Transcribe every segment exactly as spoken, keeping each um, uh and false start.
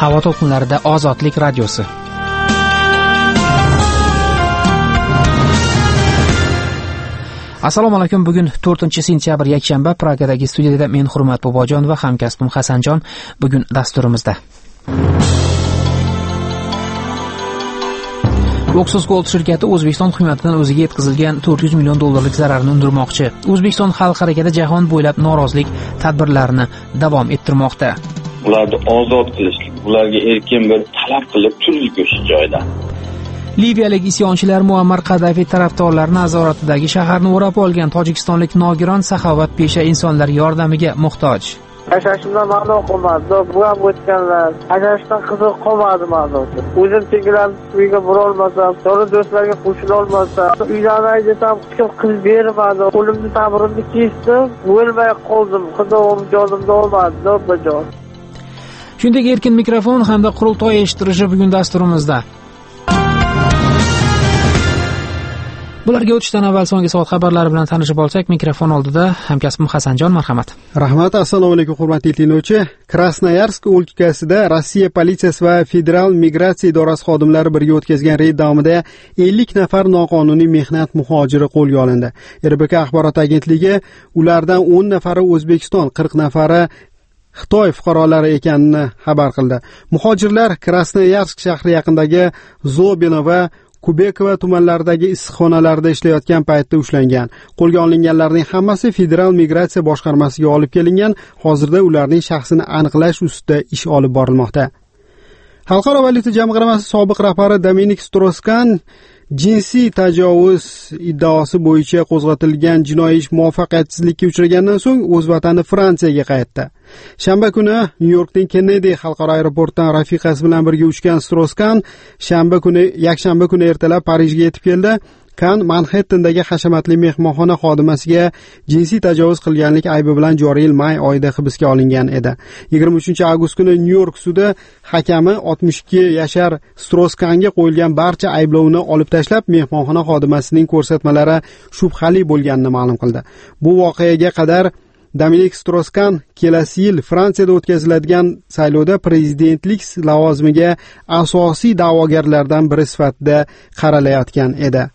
Havo to'lqinlarida Ozodlik radiosi. Assalomu alaykum. Bugun to'rtinchi sentyabr yakshanba. Pragadagi studiyada men Hurmat Bobojon va hamkasbim Hasanjon bugun dasturimizda. Oxus Gold shirkati O'zbekiston hukumatidan o'ziga yetkazilgan to'rt yuz million dollarlik zararni undirmoqchi. O'zbekiston xalq harakati jahon bo'ylab norozilik tadbirlarini davom ettirmoqda. Ularni ozod qilishlik, ularga erkin bir talab qilib turlik o'sha joyda. Liviyalik isyonchilar Muammar Qaddafi tarafdorlari nazoratidagi shaharni o'rab olgan tojikistonlik nogiron saxovatpesha insonlar yordamiga muhtoj. Yashashimdan ma'no qolmadi. Bu ham o'tganlar. Yashashdan qiziq qolmadi ma'no. O'zim tengilarni uyga borolmasam, sonra do'stlarga qo'shila olmasam, uylanay desam, kim qiz bermadi. Qo'limni ta'birimni kesdim, o'lmay qoldim. Xudoim jonimda olmadi, bajon. Shunday erkin mikrofon hamda qurultoy eshittirishi bugun dasturimizda. Bularga o'tishdan avval so'nggi soat xabarlari bilan tanishib olsak, mikrofon oldida hamkasbim Hasanjon, marhamat. Rahmat, assalomu alaykum hurmatli tinglovchi. Krasnoyarsk o'lkasida Rossiya politsiyasi va Federal migratsiya idorasi xodimlari birga o'tkazgan reyd davomida ellik nafar noqonuniy mehnat muhojiri qo'lga olindi. R B K axborot agentligi ulardan o'n nafari O'zbekiston, qirq nafari Xitoy fuqarolari ekanini xabar qildi. Muhojirlar Krasnoyarsk shahri yaqinidagi Zobino va Kubekova tumanlaridagi issiqxonalarda ishlayotgan paytda ushlangan. Qo'lga olinganlarning hammasi Federal migratsiya boshqarmasiga olib kelingan. Hozirda ularning shaxsini aniqlash ustida ish olib borilmoqda. Xalqaro valyuta jamg'armasi sobiq rahbari Dominik Stroskan jinsiy tajovuz iddaosi bo'yicha qo'zg'atilgan jinoiy ish muvaffaqiyatsizlikka uchragandan so'ng o'z vatani Fransiyaga qaytdi. Shanba kuni Nyu-Yorkning Kennedy xalqaro aeroportidan rafiqasi bilan birga uchgan Stroskan shanba kuni yakshanba kuni ertalab Parijga yetib keldi. Kan Manhattandagi hashamatli mehmonxona xodimasiga jinsiy tajovuz qilganlik aybi bilan joriy yil may oyida hibsga olingan edi. yigirma uchinchi avgust kuni Nyu-York sudi hakami oltmish ikki yashar Stroskanga qo'yilgan barcha ayblovni olib tashlab, mehmonxona xodimasining ko'rsatmalari shubhali bo'lganini ma'lum qildi. Bu voqeaga qadar Dominik Stroskan kelasi yil Fransiyada o'tkaziladigan saylovda prezidentlik lavozimiga asosiy da'vogarlardan biri sifatida qaralayotgan edi.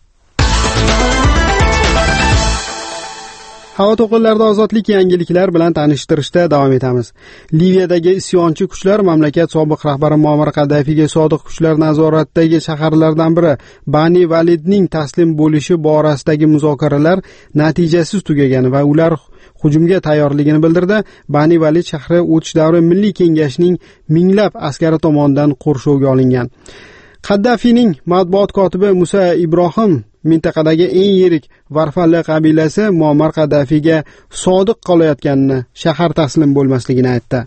Havo to'lqinlarida ozodlik yangiliklar bilan tanishtirishda davom etamiz. Liviyadagi isyonchi kuchlar mamlakat sobiq rahbari Muammar Qaddafiga sodiq kuchlar nazoratidagi shaharlardan biri Bani Validning taslim bo'lishi borasidagi muzokaralar natijasiz tugagan va ular hujumga tayyorligini bildirdi. Bani Valid shahri o'tish davri Milliy kengashining minglab askari tomonidan qurshovga olingan. Qaddafining matbuot kotibi Musa Ibrohim mintaqadagi eng yirik Varfalla qabilasi Muammar Qaddafiga sodiq qolayotganini, shahar taslim bo'lmasligini aytdi.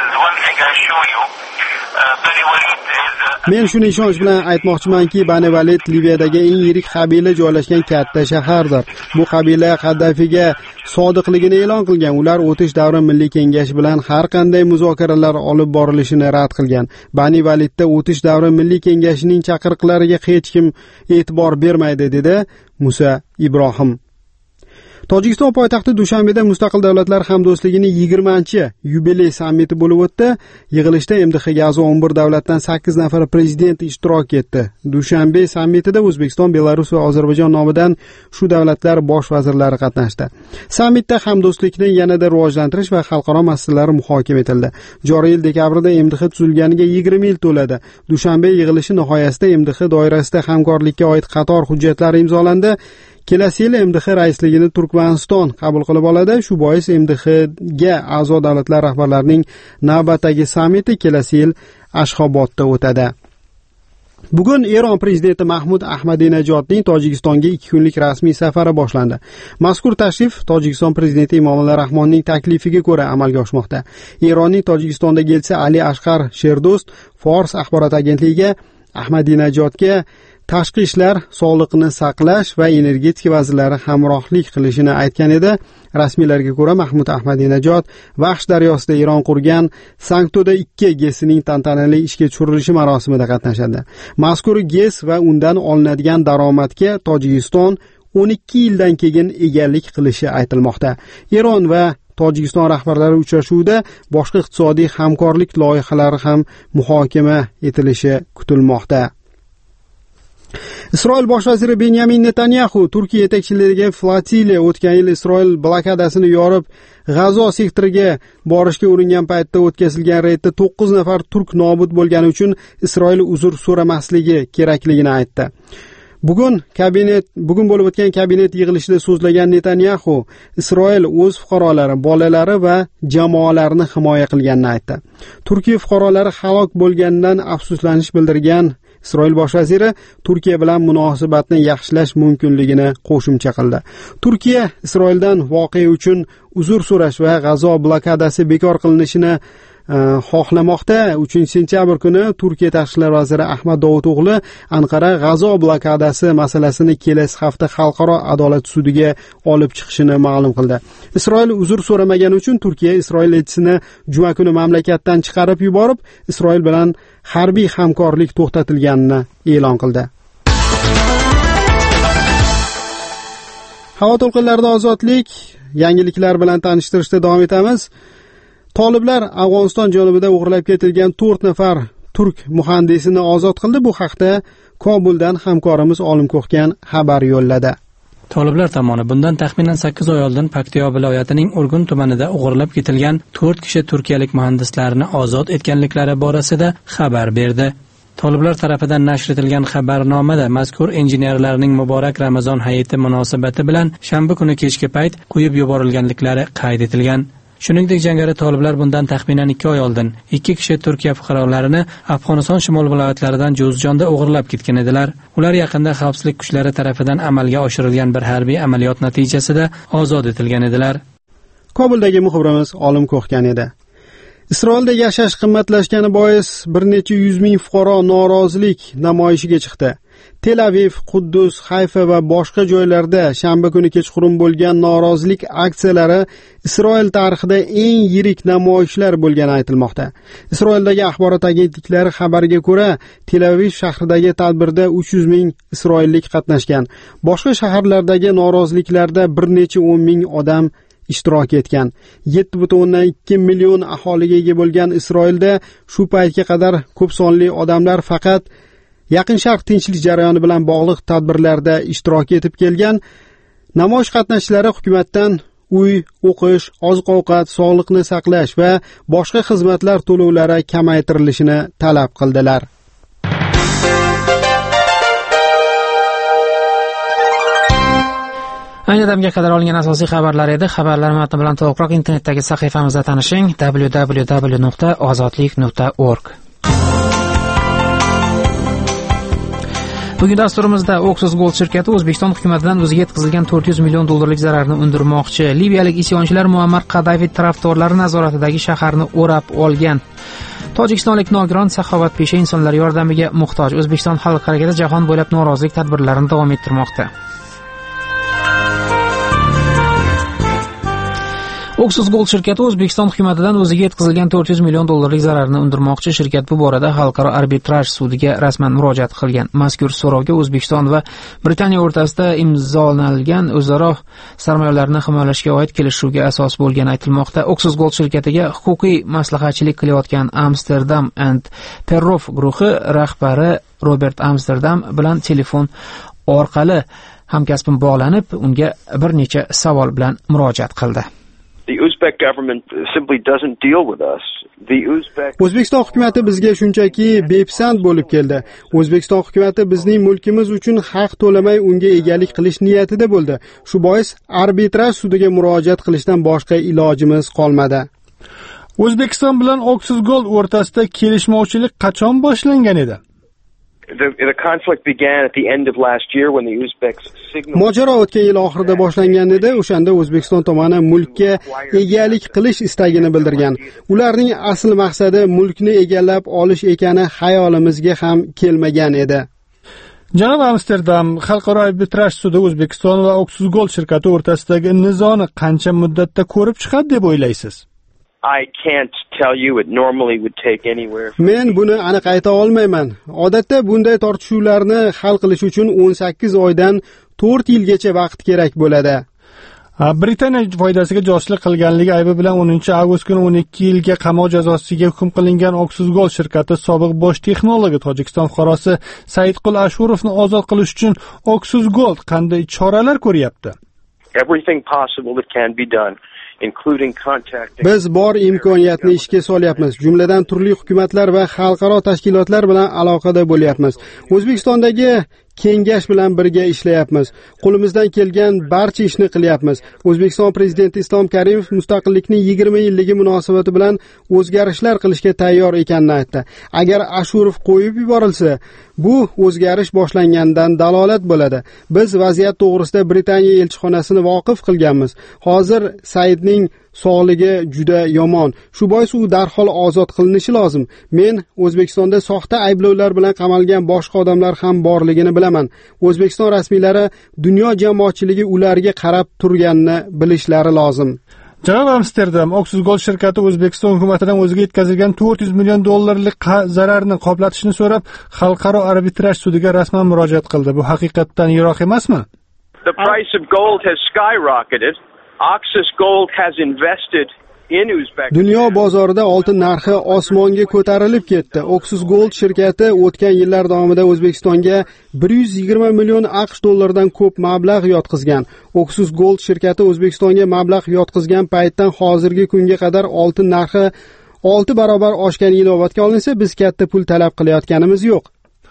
Men shuni ishonch bilan aytmoqchimanki, Bani Valid Liviyadagi eng yirik qabila joylashgan katta shahardir. Bu qabila Qaddafiga sodiqligini e'lon qilgan. Ular o'tish davri Milliy kengashi bilan har qanday muzokaralar olib borilishini rad qilgan. Bani Validda o'tish davri Milliy kengashining chaqiriqlariga hech kim e'tibor bermaydi, dedi Musa Ibrohim. Tojikiston poytaxti Dushanbeda Mustaqil davlatlar hamdo'stligining yigirmanchi yubiley sammiti bo'lib o'tdi. Yig'ilishda M D Xga a'zo o'n bir davlatdan sakkiz nafar prezident ishtirok etdi. Dushanbe sammitida O'zbekiston, Belarus va Ozarbayjon nomidan shu davlatlar bosh vazirlari qatnashdi. Sammitda hamdo'stlikni yanada rivojlantirish va xalqaro masalalar muhokama etildi. Joriy yil dekabrda M D X tuzilganiga yigirma yil to'ladi. Dushanbe yig'ilishi nihoyasida M D X doirasida hamkorlikka oid qator hujjatlar imzolandi. Kelasi yil M D X raisligini Turkmaniston qabul qilib oladi. Shu bois M D Xga a'zo davlatlar rahbarlarining navbatdagi sammiti kelasi yil Ashxobodda o'tadi. Bugun Eron prezidenti Mahmud Ahmadinejodning Tojikistonga ikki kunlik rasmiy safari boshlandi. Mazkur tashrif Tojikiston prezidenti Emomali Rahmonning taklifiga ko'ra amalga oshmoqda. Eronning Tojikistondagi elchisi Ali Ashqar Sherdost Fors axborot agentligiga Ahmadinejodga tashqi ishlar, sog'liqni saqlash va energetika vazirlari hamrohlik qilishini aytgan edi. Rasmiylarga ko'ra Mahmud Ahmadinejod Vahsh daryosida Eron qurgan Sanktoda ikki gesining tantanali ishga tushirilishi marosimida qatnashadi. Mazkur ges va undan olinadigan daromadga Tojikiston o'n ikki yildan keyin egalik qilishi aytilmoqda. Eron va Tojikiston rahbarlari uchrashuvida boshqa iqtisodiy hamkorlik loyihalari ham muhokama etilishi kutilmoqda. Isroil bosh vaziri Benyamin Netanyahu Turkiya yetakchiligidagi flotiliya o'tgan yil Isroil blokadasini yorib, G'azo sektoriga borishga uringan paytda o'tkazilgan reydda to'qqiz nafar turk nobud bo'lgani uchun Isroil uzr so'ramasligi kerakligini aytdi. Bugun kabinet bugun bo'lib o'tgan kabinet yig'ilishida so'zlagan Netanyahu Isroil o'z fuqarolari, bolalari va jamoalarini himoya qilganini aytdi. Turkiya fuqarolari halok bo'lganidan afsuslanish bildirgan Isroil bosh vaziri Turkiya bilan munosabatni yaxshilash mumkinligini qo'shimcha qildi. Turkiya Isroildan voqea uchun uzr so'rash va G'azo blokadasi bekor qilinishini xohlamoqda. uchinchi sentyabr kuni Turkiya tashqi ishlar vaziri Ahmad Davuto'g'li Anqara G'azo blokadasi masalasini kelasi hafta xalqaro adolat sudiga olib chiqishini ma'lum qildi. Isroil uzr so'ramagani uchun Turkiya Isroil elchisini juma kuni mamlakatdan chiqarib yuborib, Isroil bilan harbiy hamkorlik to'xtatilganini e'lon qildi. Havo to'lqinlarida ozodlik yangiliklar bilan tanishtirishda davom etamiz. Toliblar Afg'oniston janubida o'g'irlab ketilgan to'rt nafar turk muhandisini ozod qildi. Bu haqda Kobuldan hamkorimiz Olim Ko'xgan xabar yo'lladi. Toliblar tomoni bundan taxminan sakkiz oy oldin Paktiyo viloyatining Urgun tumanida o'g'irlab ketilgan to'rt kishi turkiyalik muhandislarni ozod etganliklari borasida xabar berdi. Toliblar tarafidan nashr etilgan xabarnomada mazkur injenerlarning muborak Ramazon hayiti munosabati bilan shanba kuni kechki payt qo'yib yuborilganliklari qayd etilgan. Shuningdek, jangari toliblar bundan taxminan ikki oy oldin ikki kishi Turkiya fuqarolarini Afg'oniston shimol viloyatlaridan Jo'zjonda o'g'irlab ketgan edilar. Ular yaqinda xavfsizlik kuchlari tarafidan amalga oshirilgan bir harbiy amaliyot natijasida ozod etilgan edilar. Kobuldagi muxbirimiz Olim Ko'xgan edi. Isroilda yashash qimmatlashgani bois bir necha yuz ming fuqaro norozilik namoyishiga chiqdi. Tel Aviv, Quddus, Hayfa va boshqa joylarda shanba kuni kechqurun bo'lgan norozilik aksiyalari Isroil tarixida eng yirik namoyishlar bo'lgani aytilmoqda. Isroildagi axborot agentliklari xabariga ko'ra, Tel Aviv shahridagi tadbirda uch yuz ming isroillik qatnashgan. Boshqa shaharlardagi noroziliklarda bir necha o'n ming odam ishtirok etgan. yetti butun o'ndan ikki million aholiga ega bo'lgan Isroilda shu paytga qadar ko'p sonli odamlar faqat Yaqin Sharq tinchlik jarayoni bilan bog'liq tadbirlarda ishtirok etib kelgan. Namoyish qatnashchilari hukumatdan uy, o'qish, oziq-ovqat, sog'liqni saqlash va boshqa xizmatlar to'lovlari kamaytirilishini talab qildilar. Ayni damga qadar olingan asosiy xabarlar edi. Xabarlar matni bilan to'liqroq internetdagi sahifamizda tanishing: w w w nuqta ozodlik nuqta org. Bugun dasturimizda Oxus Gold shirkati O'zbekiston hukumatidan o'ziga yetkazilgan to'rt yuz million dollarlik zararni undirmoqchi. Libiyalik isyonchilar Muammar Qaddafi tarafdorlari nazoratidagi shaharni o'rab olgan. Tojikistonlik nogiron saxovatpesha insonlar yordamiga muhtoj. O'zbekiston xalq harakati jahon bo'ylab norozilik tadbirlarini davom ettirmoqda. Oxus Gold shirkati O'zbekiston hukumatidan o'ziga yetkazilgan to'rt yuz million dollarlik zararni undirmoqchi. Shirkat bu borada xalqaro arbitraj sudiga rasman murojaat qilgan. Mazkur so'rovga O'zbekiston va Britaniya o'rtasida imzolangan o'zaro sarmoyalarni himoyalashga oid kelishuvga asos bo'lgani aytilmoqda. Oxus Gold shirkatiga huquqiy maslahatchilik qilayotgan Amsterdam and Perrow guruhi rahbari Robert Amsterdam bilan telefon orqali hamkasbim bog'lanib, unga bir necha savol bilan murojaat qildi. The Uzbek government simply doesn't deal with us. The Uzbek O'zbekiston hukumatı bizga shunchaki bepisand bo'lib keldi. O'zbekiston hukumatı bizning mulkimiz uchun haq to'lamay unga egalik qilish niyatida bo'ldi. Shu bois arbitraj sudiga murojaat qilishdan boshqa ilojimiz qolmadi. O'zbekiston bilan Oxus Gold o'rtasida kelishmovchilik qachon boshlangan edi? The, the conflict began at the end of last year when the Uzbeks signaled Mojaro o'tgan yil oxirida boshlangan edi. O'shanda O'zbekiston tomoni mulkka egalik qilish istagini bildirgan. Ularning asl maqsadi mulkni egallab olish ekani xayolimizga ham kelmagan edi. Janob Amsterdam, xalqaro arbitraj sudi O'zbekiston va Oxus Gold shirkati o'rtasidagi nizoni qancha muddatda ko'rib chiqadi deb o'ylaysiz? I can't tell you. It normally would take anywhere. Men buni aniq ayta olmayman. Odatda bunday tortishuvlarni hal qilish uchun o'n sakkiz oydan to'rt yilgacha vaqt kerak bo'ladi. Britaniya foydasiga josuslik qilganligi aybi bilan o'ninchi avgust kuni o'n ikki yilga qamoq jazosiga hukm qilingan Oksuzgol shirkati sobiq bosh texnologi Tojikiston fuqarosi Saidqul Ashurovni ozod qilish uchun Oksuzgol qanday choralar ko'ryapti? Everything possible that can be done, including contacting. Biz bor imkoniyatni ishga solyapmiz. Jumladan turli hukumatlar va xalqaro tashkilotlar bilan aloqada bo'lyapmiz. O'zbekistondagi kengash bilan birga ishlayapmiz. Qo'limizdan kelgan barcha ishni qilyapmiz. O'zbekiston prezidenti Islom Karimov mustaqillikning yigirma yilligi munosabati bilan o'zgarishlar qilishga tayyor ekanini aytdi. Agar Ashurov qo'yib yuborilsa, bu o'zgarish boshlangandan dalolat bo'ladi. Biz vaziyat to'g'risida Britaniya elchixonasini voqif qilganmiz. Hozir Saidning sog'ligi juda yomon. Shu bois u darhol ozod qilinishi lozim. Men O'zbekistonda soxta ayblovlar bilan qamalgan boshqa odamlar ham borligini bilaman. O'zbekiston rasmiylari dunyo jamoatchiligi ularga qarab turganini bilishlari lozim. Janob Amsterdam, Oksuzgol shirkati O'zbekiston hukumatidan o'ziga yetkazilgan to'rt yuz million dollarlik zararni qoplatishni so'rab, xalqaro arbitraj sudiga rasman murojaat qildi. Bu haqiqatdan yiroq emasmi? The price of gold has skyrocketed. Oxus Gold has invested in Uzbekistan. Dunyo bozorida oltin narxi osmonga ko'tarilib ketdi. Oxus Gold shirkati o'tgan yillar davomida O'zbekistonga bir yuz yigirma million AQSh dollaridan ko'p mablag' yotqizgan. Oxus Gold shirkati O'zbekistonga mablag' yotqizgan paytdan hozirgi kunga qadar oltin narxi olti barobar oshgani inobatga olinsa, biz katta pul talab qilayotganimiz yo'q.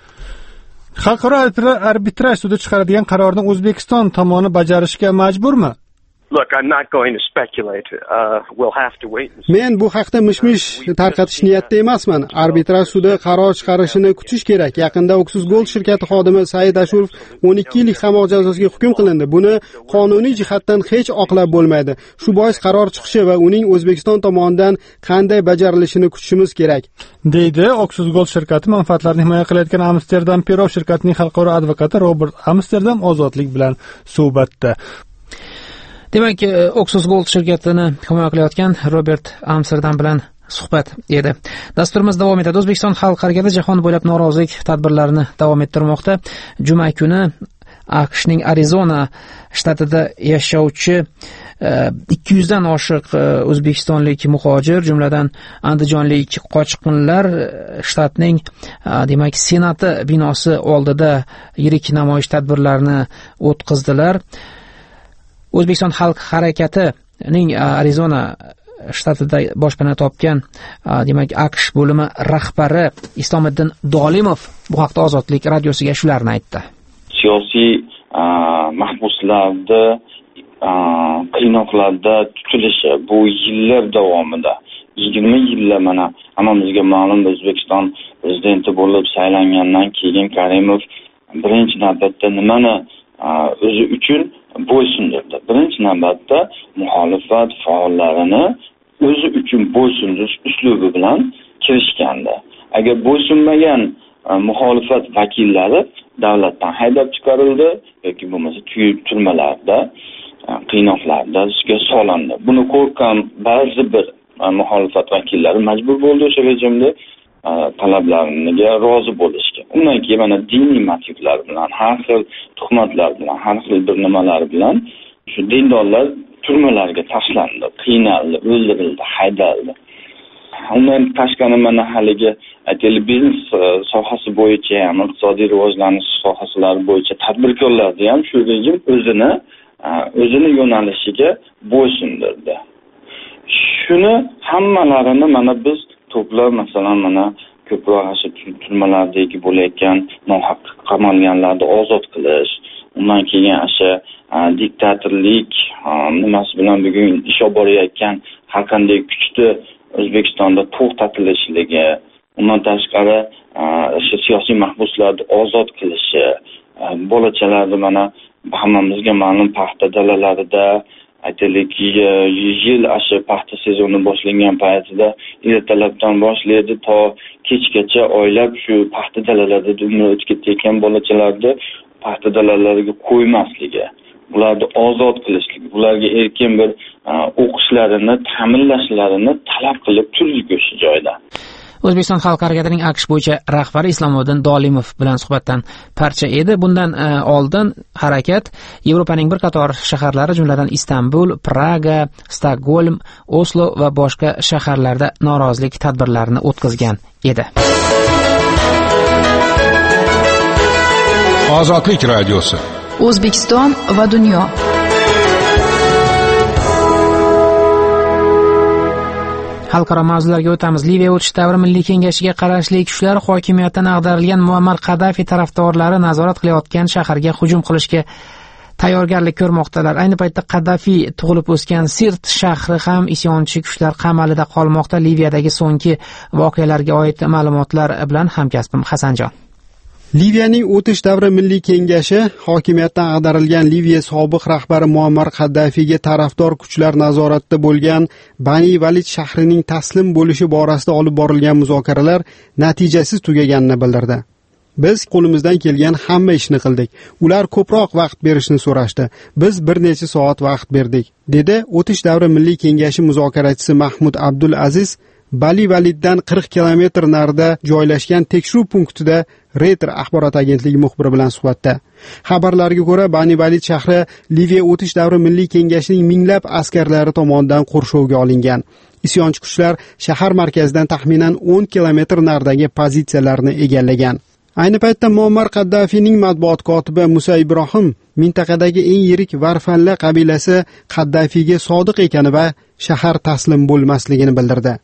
Xalqaro arbitraj sudi chiqaradigan qarorni O'zbekiston tomoni bajarishga majburmi? Look, I'm not going to speculate. Uh, we'll have to wait. Men bu haqda mish-mish tarqatish niyatda emasman. Arbitraj sudi qaror chiqarishini kutish kerak. Yaqinda Oxus Gold shirkati xodimi Said Ashurov o'n ikki yillik qamoq jazosiga hukm qilindi. Buni qonuniy jihatdan hech oqlab bo'lmaydi. Shu bois qaror chiqishi va uning O'zbekiston tomonidan qanday bajarilishini kutishimiz kerak, deydi Oxus Gold shirkati manfaatlarini himoya qilayotgan Amsterdam Perov shirkatining xalqaro advokati Robert Amsterdam ozodlik bilan suhbatda. Demak, Oxus Gold shirkatini himoya qilayotgan Robert Amsterdam bilan suhbat edi. Dasturimiz davom etadi. O'zbekiston xalq harakati jahon bo'ylab norozilik tadbirlarini davom ettirmoqda. Juma kuni AQShning Arizona shtatida yashovchi ikki yuz dan oshiq o'zbekistonlik muhojir, jumladan andijonlik qochqinlar shtatning demak senati binosi oldida yirik namoyish tadbirlarini o'tkazdilar. O'zbekiston xalq harakatining Arizona shtatida boshpana topgan demak AQSh bo'limi rahbari Islomiddin Dolimov bu haqda Ozodlik radiosiga shularni aytdi. Siyosiy mahbuslarda qiynoqlarda tutilishi bu yillar davomida yigirma yillar mana hammamizga ma'lum, O'zbekiston prezidenti bo'lib saylangandan keyin Karimov birinchi navbatda nimani o'zi uchun bo'ysundirdi. Birinchi navbatda muxolifat faollarini o'zi uchun bo'ysundirish uslubi bilan kirishgandi. Agar bo'ysunmagan muxolifat vakillari davlatdan haydab chiqarildi yoki bo'lmasa turmalarda, qiynoqlarda solindi. Buni qo'rqqan ba'zi bir muxolifat vakillari majbur bo'ldi o'sha rejimda talablariga rozi bo'lishga. Undan keyin mana diniy motivlar bilan, har xil tuhmatlar bilan, har xil bir nimalar bilan shu dindorlar turmalarga tashlandi, qiynaldi, o'ldirildi, haydaldi. Undan tashqari mana haligi aytaylik biznes sohasi bo'yicha ham, iqtisodiy rivojlanish sohalari bo'yicha tadbirkorlarni ham shu rejim o'zini o'zini yo'nalishiga bo'ysundirdi. Shuni hammalarini mana biz to'plab, masalan, mana ko'proq asha turmalardagi bo'layotgan nohaq qamalganlarni ozod qilish, undan keyin asha diktatorlik nimasi bilan bugun ish olib borayotgan har qanday kuchni O'zbekistonda to'xtatilishligi, undan tashqari shu siyosiy mahbuslarni ozod qilishi, bolachalarni mana hammamizga ma'lum paxta dalalarida aytaylik yil asha paxta sezoni boshlangan paytida ertalabdan boshlaydi to kechgacha oylab shu paxta dalalarda umri o'tib ketayotgan bolachalarni paxta dalalariga qo'ymasligi, ularni ozod qilishlik, ularga erkin bir o'qishlarini, ta'minlashlarini talab qilib turdik o'sha joyda. O'zbekiston xalq harakatining AQSh bo'yicha rahbari Islomoddin Dolimov bilan suhbatdan parcha edi. Bundan oldin harakat Yevropaning bir qator shaharlari, jumladan Istanbul, Praga, Stokgolm, Oslo va boshqa shaharlarda norozilik tadbirlarini o'tkazgan edi. Ozodlik radiosi. O'zbekiston va dunyo. Xalqaro mavzularga o'tamiz. Liviya o'tish davri Milliy kengashiga qarashli kuchlar hokimiyatdan ag'darilgan Muammar Qaddafi tarafdorlari nazorat qilayotgan shaharga hujum qilishga tayyorgarlik ko'rmoqdalar. Ayni paytda Qaddafi tug'ilib o'sgan Sirt shahri ham isyonchi kuchlar qamalida qolmoqda. Liviyadagi so'nggi voqealarga oid ma'lumotlar bilan hamkasbim Hasanjon. Liviyaning o'tish davri Milliy kengashi hokimiyatdan ag'darilgan Liviya sobiq rahbari Muammar Qaddafiga tarafdor kuchlar nazoratida bo'lgan Bani Valid shahrining taslim bo'lishi borasida olib borilgan muzokaralar natijasiz tugaganini bildirdi. Biz qo'limizdan kelgan hamma ishni qildik. Ular ko'proq vaqt berishni so'rashdi. Biz bir necha soat vaqt berdik, dedi o'tish davri Milliy kengashi muzokarachisi Mahmud Abdul Aziz Bali Validdan qirq kilometr narida joylashgan tekshiruv punktida Reuters axborot agentligi muxbiri bilan suhbatda. Xabarlarga ko'ra, Bani Valid shahri Liviya o'tish davri Milliy kengashining minglab askarlari tomonidan qurshovga olingan. Isyonchi kuchlar shahar markazidan taxminan o'n kilometr naridagi pozitsiyalarni egallagan. Ayni paytda Muammar Qaddafining matbuot kotibi Musa Ibrohim mintaqadagi eng yirik Varfanla qabilasi Qaddafiga sodiq ekani va shahar taslim bo'lmasligini bildirdi.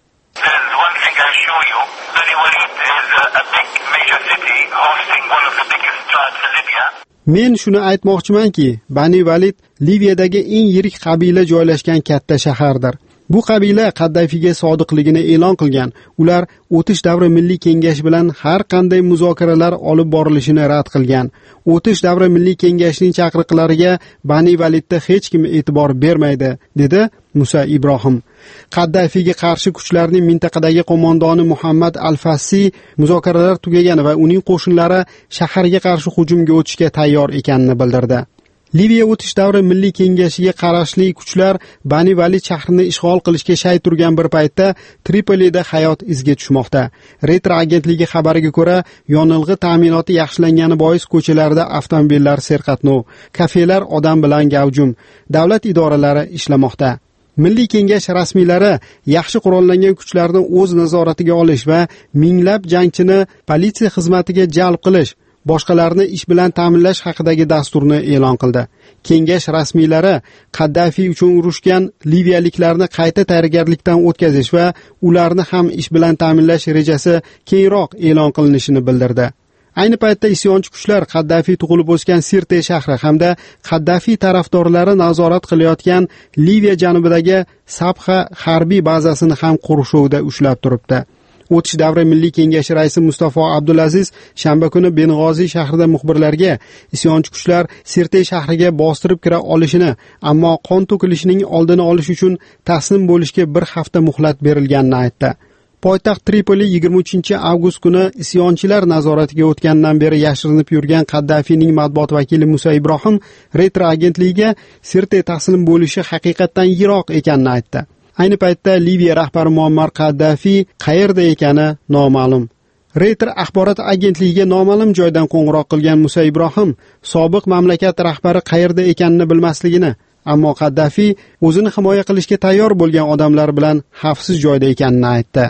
Men shuni aytmoqchimanki, Bani Valid Liviyadagi eng yirik qabila joylashgan katta shahardir. Bu qabila Qaddafiga sodiqligini e'lon qilgan. Ular o'tish davri Milliy kengash bilan har qanday muzokaralar olib borilishini rad qilgan. O'tish davri Milliy kengashining chaqiriqlariga Bani Validda hech kim e'tibor bermaydi, dedi Musa Ibrohim. Qaddafiga qarshi kuchlarning mintaqadagi qo'mondoni Muhammad Al-Fassi muzokaralar tugagani va uning qo'shinlari shaharga qarshi hujumga o'tishga tayyor ekanini bildirdi. Liviya o'tish davri Milliy kengashiga qarashli kuchlar Bani Valid shahrini ishg'ol qilishga shay turgan bir paytda Tripolida hayot izga tushmoqda. Reuters agentligi xabariga ko'ra, yonilg'i ta'minoti yaxshilangani bois ko'chalarda avtomobillar serqatnov, kafelar odam bilan gavjum, davlat idoralari ishlamoqda. Milliy kengash rasmiylari yaxshi qurollangan kuchlarni o'z nazoratiga olish va minglab jangchini politsiya xizmatiga jalb qilish, boshqalarni ish bilan ta'minlash haqidagi dasturni e'lon qildi. Kengash rasmiylari Qaddafi uchun urushgan liviyaliklarni qayta tayyorgarlikdan o'tkazish va ularni ham ish bilan ta'minlash rejasi keyinroq e'lon qilinishini bildirdi. Ayni paytda isyonchi kuchlar Qaddafi tug'ilib o'sgan Sirte shahri hamda Qaddafi tarafdorlari nazorat qilayotgan Liviya janubidagi Sabha harbiy bazasini ham qurshovda ushlab turibdi. O'tish davri Milliy kengashi raisi Mustafa Abdulaziz shanba kuni Beng'ozi shahrida muxbirlarga isyonchi kuchlar Sirte shahriga bostirib kira olishini, ammo qon to'kilishining oldini olish uchun taslim bo'lishga bir hafta muhlat berilganini aytdi. Poytaxt Tripoli yigirma uchinchi avgust kuni isyonchilar nazoratiga o'tgandan beri yashirinib yurgan Qaddafining matbuot vakili Musa Ibrohim Reuters agentligiga Sirte taslim bo'lishi haqiqatdan yiroq ekanini aytdi. Ayni paytda Liviya rahbari Muammar Qaddafi qayerda ekani noma'lum. Reuters axborot agentligiga noma'lum joydan qo'ng'iroq qilgan Musa Ibrohim sobiq mamlakat rahbari qayerda ekanini bilmasligini, ammo Qaddafi o'zini himoya qilishga tayyor bo'lgan odamlar bilan xavfsiz joyda ekanini aytdi.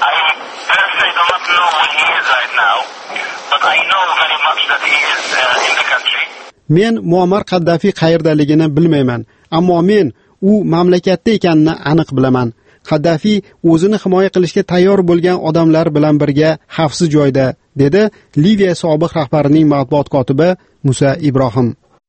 Men Muammar Qaddafi qayerdaligini bilmayman, ammo men u mamlakatda ekanini aniq bilaman. Qaddafi o'zini himoya qilishga tayyor bo'lgan odamlar bilan birga xavfsiz joyda, dedi Liviya sobiq rahbarining matbuot kotibi Musa Ibrohim.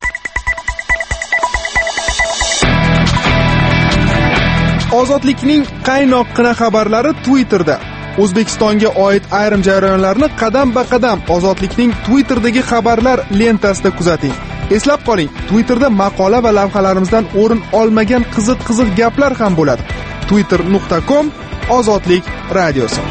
Ozodlikning qaynoqqina xabarlari Twitterda. O'zbekistonga oid ayrim jarayonlarni qadam-ba-qadam Ozodlikning Twitter'dagi xabarlar lentasida kuzating. Eslab qoling, Twitterda maqola va lavhalarimizdan o'rin olmagan qiziq-qiziq gaplar ham bo'ladi. twitter nuqta com Ozodlik radiosi.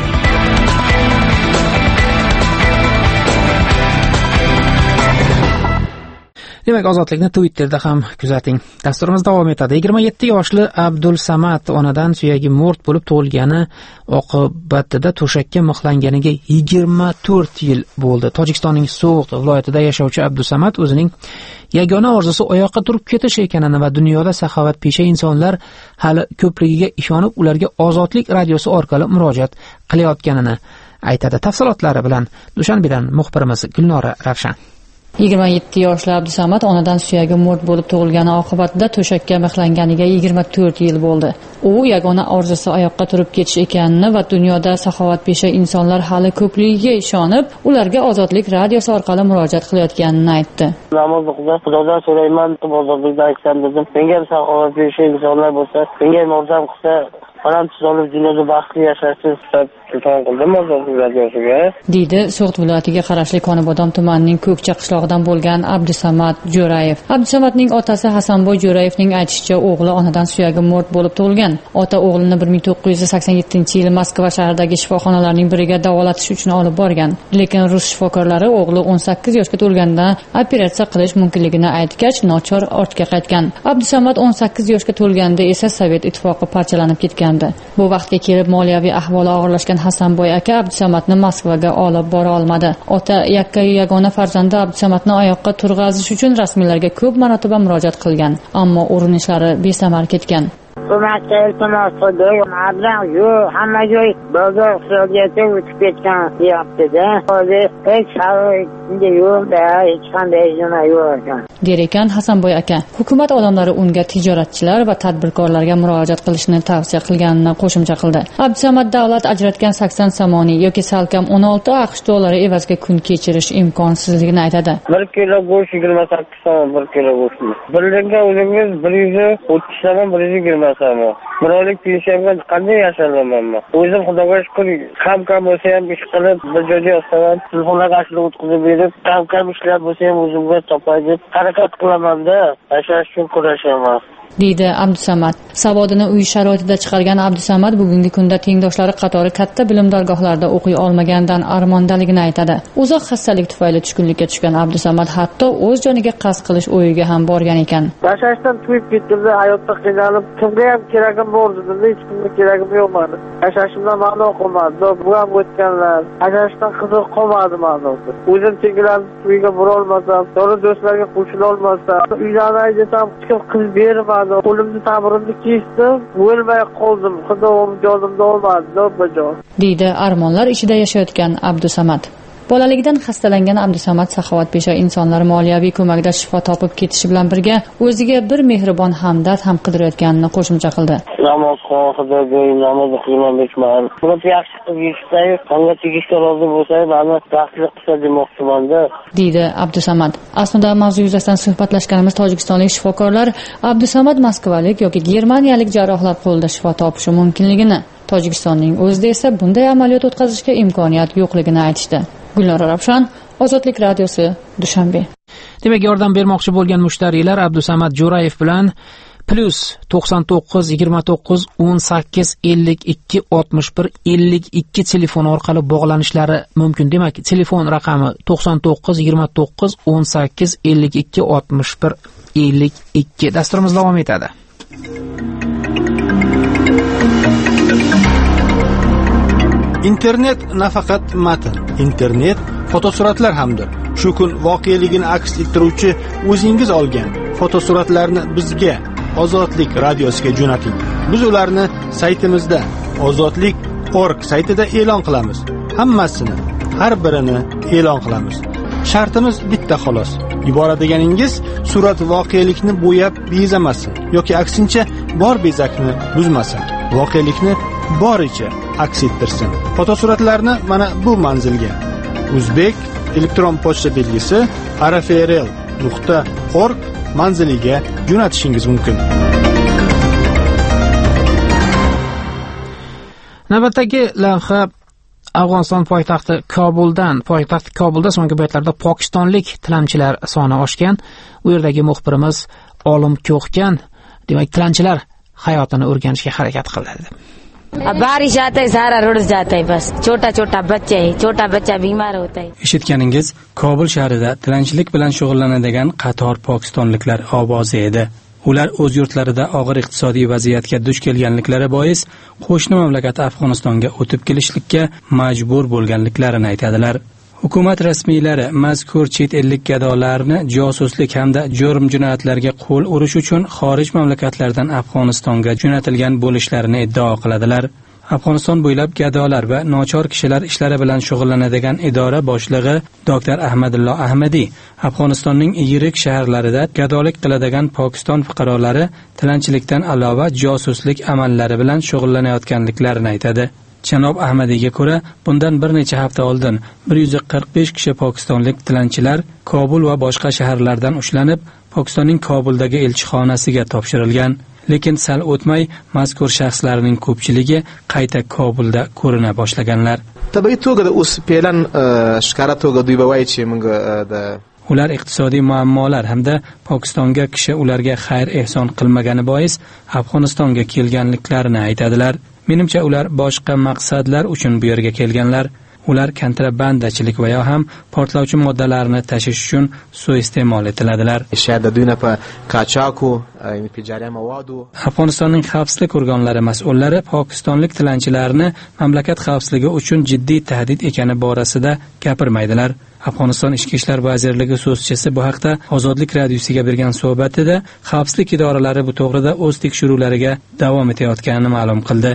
Demak, ozodlikni Twitterda ham kuzating. Dasturimiz davom etadi. yigirma yetti yoshli Abdul Samad onadan suyagi mo'rt bo'lib tug'ilgani oqibatida to'shakka mixlanganiga yigirma to'rt yil bo'ldi. Tojikistonning So'g'd viloyatida yashovchi Abdul Samad o'zining yagona orzusi oyoqqa turib ketish ekanini va dunyoda saxovatpesha insonlar hali ko'pligiga ishonib, ularga ozodlik radiosi orqali murojaat qilayotganini aytadi. Tafsilotlari bilan Dushanbedan muxbirimiz Gulnora Ravshan. yigirma yetti yoshli Abdusamad onadan suyagi mo'rt bo'lib tug'ilgani oqibatida to'shakka mixlanganiga yigirma to'rt yil bo'ldi. U yagona orzusi oyoqqa turib ketish ekanini va dunyoda saxovatpesha insonlar hali ko'pligiga ishonib, ularga ozodlik radiosi orqali murojaat qilayotganini aytdi. Namoz o'qida Xudodan so'rayman, ozodlikdan aytsan dedim. Menga saxovatpesha insonlar bo'lsa, menga yordam qilsa, Onam tuzalib dunyoda baxtli yashashni istab telefon qildim ozodlik radiosiga. Deydi So'g'd viloyatiga qarashli Konibodom tumanining Ko'kcha qishlog'idan bo'lgan Abdusamad Jo'rayev. Abdusamadning otasi Hasanboy Jo'rayevning aytishicha, o'g'li onadan suyagi mo'rt bo'lib tug'ilgan. Ota o'g'lini bir ming to'qqiz yuz sakson yettinchi yili Moskva shahridagi shifoxonalarning biriga davolatish uchun olib borgan. Lekin rus shifokorlari o'g'li o'n sakkiz yoshga to'lganda operatsiya qilish mumkinligini aytgach, nochor ortga qaytgan. Abdusamad o'n sakkiz yoshga to'lganda esa Sovet ittifoqi parchalanib ketgan. Bu vaqtga kelib moliyaviy ahvoli og'irlashgan Hasanboy aka Abdusamadni Moskvaga olib bora olmadi. Ota yakka yagona farzandi Abdusamadni oyoqqa turg'azish uchun rasmiylarga ko'p marotaba murojaat qilgan, ammo urinishlari besamar ketgan. Ko'makchi iltimos qildi, mablag' yo'q, hamma joy bozor iqtisodiyoti o'tib ketgan deyapti-da. Hozir hech sharoitda yo'q-da, hech qanday nima yo'q ekan. Der ekan Hasanboy aka. Hukumat odamlari unga tijoratchilar va tadbirkorlarga murojaat qilishni tavsiya qilganini qo'shimcha qildi. Abdusamad davlat ajratgan sakson somoniy yoki salkam o'n olti aqsh dollari evaziga kun kechirish imkonsizligini aytadi. bir kilo go'sht yigirma sakkiz so'm, bir kilo go'sht. Birlikda o'zingiz bir yuz o'ttiz so'm, bir yuz yigirma so'm. Bir oylik pensiyaga qanday yashayman? O'zim Xudoga shukr, kam-kam bo'lsa ham ish qilib, bir joyga yostaman, telefonlarga ashula o'tkazib berib, kam-kam ishlar bo'lsa ham o'zimga topay deb harakat qilaman-da, yashash uchun kurashaman. Deydi Abdusamad. Savodini uy sharoitida chiqargan Abdusamad bugungi kunda tengdoshlari qatori katta bilim dargohlarida o'qiy olmaganidan armondaligini aytadi. Uzoq xastalik tufayli tushkunlikka tushgan Abdusamad hatto o'z joniga qasd qilish o'yiga ham borgan ekan. Yashashdan tuyib ketdim-da, hayotda qiynalib, kimga ham keragim bor dedim, hech kimga keragim yo'qmadi. Yashashimdan ma'no qolmadi. Bu ham o'tganlar. Yashashdan qiziq qolmadi ma'nosi. O'zim tengilarni uyga bora olmasam, sonra do'stlarga qo'shila olmasam, uylanay desam, chiqib qiz bermadi. Qo'limni ta'birimni kesdim, o'lmay qoldim. Xudoim jonimda olmadi, do'bajon. Deydi armonlar ichida yashayotgan Abdusamad. Bolaligidan xastalangan Abdusamad saxovatpesha insonlar moliyaviy ko'makda shifo topib ketishi bilan birga o'ziga bir mehribon hamdard ham qidirayotganini qo'shimcha qildi. Namoz Xudoga namoz o'qiyman bechman. Buni yaxshi qilib yetishday, qanday tegishga rozi bo'lsa, meni baxtli qilsa demoqchiman-da. Deydi Abdusamad. Aslida mavzu yuzasidan suhbatlashganimiz tojikistonlik shifokorlar Abdusamad moskvalik yoki germaniyalik jarrohlar qo'lida shifo topishi mumkinligini, Tojikistonning o'zida esa bunday amaliyot o'tkazishga imkoniyat yo'qligini aytishdi. Gulnora Ravshan, Ozodlik radiosi, Dushanbe. Demak, yordam bermoqchi bo'lgan mushtariylar Abdusamad Jo'rayev bilan plus to'qson to'qqiz yigirma to'qqiz o'n sakkiz ellik ikki oltmish bir ellik ikki telefon orqali bog'lanishlari mumkin. Demak, telefon raqami to'qson to'qqiz yigirma to'qqiz o'n sakkiz ellik ikki oltmish bir ellik ikki. Dasturimiz davom etadi. Internet nafaqat matn, internet fotosuratlar hamdir. Shu kun voqeligini aks ettiruvchi o'zingiz olgan fotosuratlarni bizga Ozodlik radiosiga jo'nating. Biz ularni saytimizda ozodlik nuqta org saytida e'lon qilamiz. Hammasini, har birini e'lon qilamiz. Shartimiz bitta xolos. Yuboradiganingiz surat voqelikni bo'yab bezamasin yoki aksincha bor bezakni buzmasin. Voqelikni boricha aks ettirsin. Fotosuratlarni mana bu manzilga O'zbek elektron pochta belgisi arafrl nuqta org manziliga jo'natishingiz mumkin. Navbatdagi lavha Afg'oniston poytaxti Kobuldan, poytaxt Kobulda so'nggi paytlarda pokistonlik tilanchilar soni oshgan. U yerdagi muxbirimiz Olim Ko'xgan, demak, tilanchilar hayotini o'rganishga harakat qildi. बारिश जाता है सारा रुड़ जाता है बस छोटा छोटा बच्चा है छोटा बच्चा बीमार होता है. Eshitganingiz Kobul shahrida tilanchilik bilan shug'ullanadigan qator pokistonliklar ovozi edi. Ular o'z yurtlarida og'ir iqtisodiy vaziyatga duch kelganliklari bois qo'shni mamlakat Afg'onistonga o'tib kelishlikka majbur bo'lganliklarini aytadilar. Hukumat rasmiylari mazkur chet ellik gadolarni josuslik hamda jurm jinoyatlarga qo'l urish uchun xorij mamlakatlardan Afg'onistonga jo'natilgan bo'lishlarini iddao qiladilar. Afg'oniston bo'ylab gadolar va nochor kishilar ishlari bilan shug'ullanadigan idora boshlig'i doktor Ahmadullo Ahmadiy Afg'onistonning yirik shaharlarida gadolik qiladigan Pokiston fuqarolari tilanchilikdan alova josuslik amallari bilan shug'ullanayotganliklarini aytadi. Janob Ahmadiyga ko'ra, bundan bir necha hafta oldin bir yuz qirq besh kishi pokistonlik tilanchilar Kobul va boshqa shaharlardan ushlanib, Pokistonning Kobuldagi elchixonasiga topshirilgan. Lekin sal o'tmay mazkur shaxslarning ko'pchiligi qayta Kobulda ko'rina boshlaganlar. Tabiiy to'g'ri o'z pelan shkara to'g'ri duybaychi menga da ular iqtisodiy muammolar hamda Pokistonga kishi ularga xayr ehson qilmagani bois Afg'onistonga kelganliklarini aytadilar. Menimcha ular boshqa maqsadlar uchun bu yerga kelganlar. Ular kontrabandachilik va yo ham portlovchi moddalarni tashish uchun suiiste'mol etiladilar. Afg'onistonning xavfsizlik organlari mas'ullari pokistonlik tilanchilarni mamlakat xavfsizligi uchun jiddiy tahdid ekani borasida gapirmaydilar. Afg'oniston Ichki ishlar vazirligi so'zchisi bu haqda Ozodlik radiosiga bergan suhbatida xavfsizlik idoralari bu to'g'rida o'z tekshiruvlariga davom etayotganini ma'lum qildi.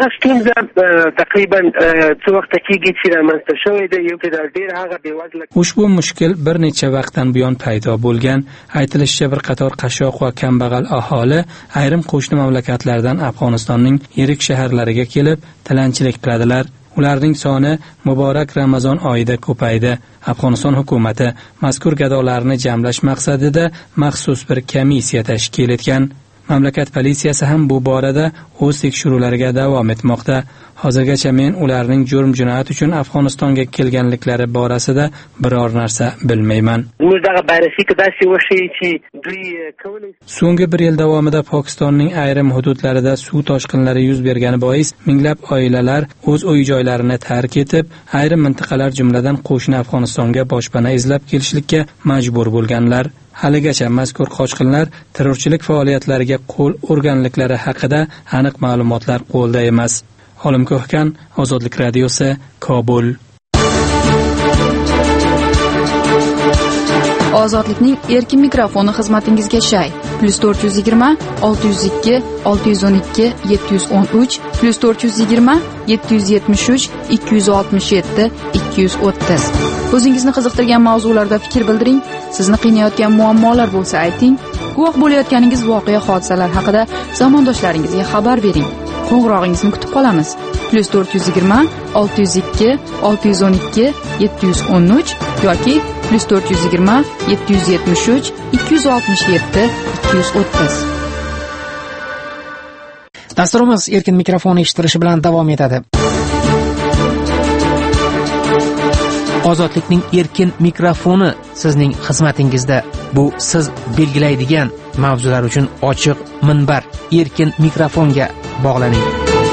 Ushbu mushkil bir necha vaqtdan buyon paydo bo'lgan. Aytilishicha, bir qator qashshoq va kambag'al aholi ayrim qo'shni mamlakatlardan Afg'onistonning yirik shaharlariga kelib tilanchilik qiladilar. Ularning soni muborak Ramazon oyida ko'paydi. Afg'oniston hukumati mazkur gadolarni jamlash maqsadida maxsus bir komissiya tashkil etgan. Mamlakat politsiyasi ham bu borada o'z tekshiruvlariga davom etmoqda. Hozirgacha men ularning jurm jinoyat uchun Afg'onistonga kelganliklari borasida biror narsa bilmayman. So'nggi bir yil davomida Pokistonning ayrim hududlarida suv toshqinlari yuz bergani bois minglab oilalar o'z uy-joylarini tark etib, ayrim mintaqalar jumladan qo'shni Afg'onistonga boshpana izlab kelishlikka majbur bo'lganlar. Haligacha mazkur qochqinlar terrorchilik faoliyatlariga qo'l urganliklari haqida aniq ma'lumotlar qo'lda emas. Olim Ko'hkan, Ozodlik radiosi, Kobul. Ozodlikning erkin mikrofoni xizmatingizga shay. plus to'rt yuz yigirma olti yuz ikki olti yuz o'n ikki yetti yuz o'n uch plus to'rt yuz yigirma yetti yuz yetmish uch ikki yuz oltmish yetti ikki yuz o'ttiz. O'zingizni qiziqtirgan mavzularda fikr bildiring. Sizni qiynayotgan muammolar bo'lsa ayting. Guvoh bo'layotganingiz voqea hodisalar haqida zamondoshlaringizga xabar bering. Qo'ng'irog'ingizni kutib qolamiz. plus to'rt yuz yigirma olti yuz ikki olti yuz o'n ikki yetti yuz o'n uch yoki plus to'rt yuz yigirma yetti yuz yetmish uch ikki yuz oltmish yetti ikki yuz o'ttiz. Dasturimiz erkin mikrofon eshittirishi bilan davom etadi. Ozodlikning erkin mikrofoni sizning xizmatingizda. Bu siz belgilaydigan mavzular uchun ochiq minbar. Erkin mikrofonga bog'laning.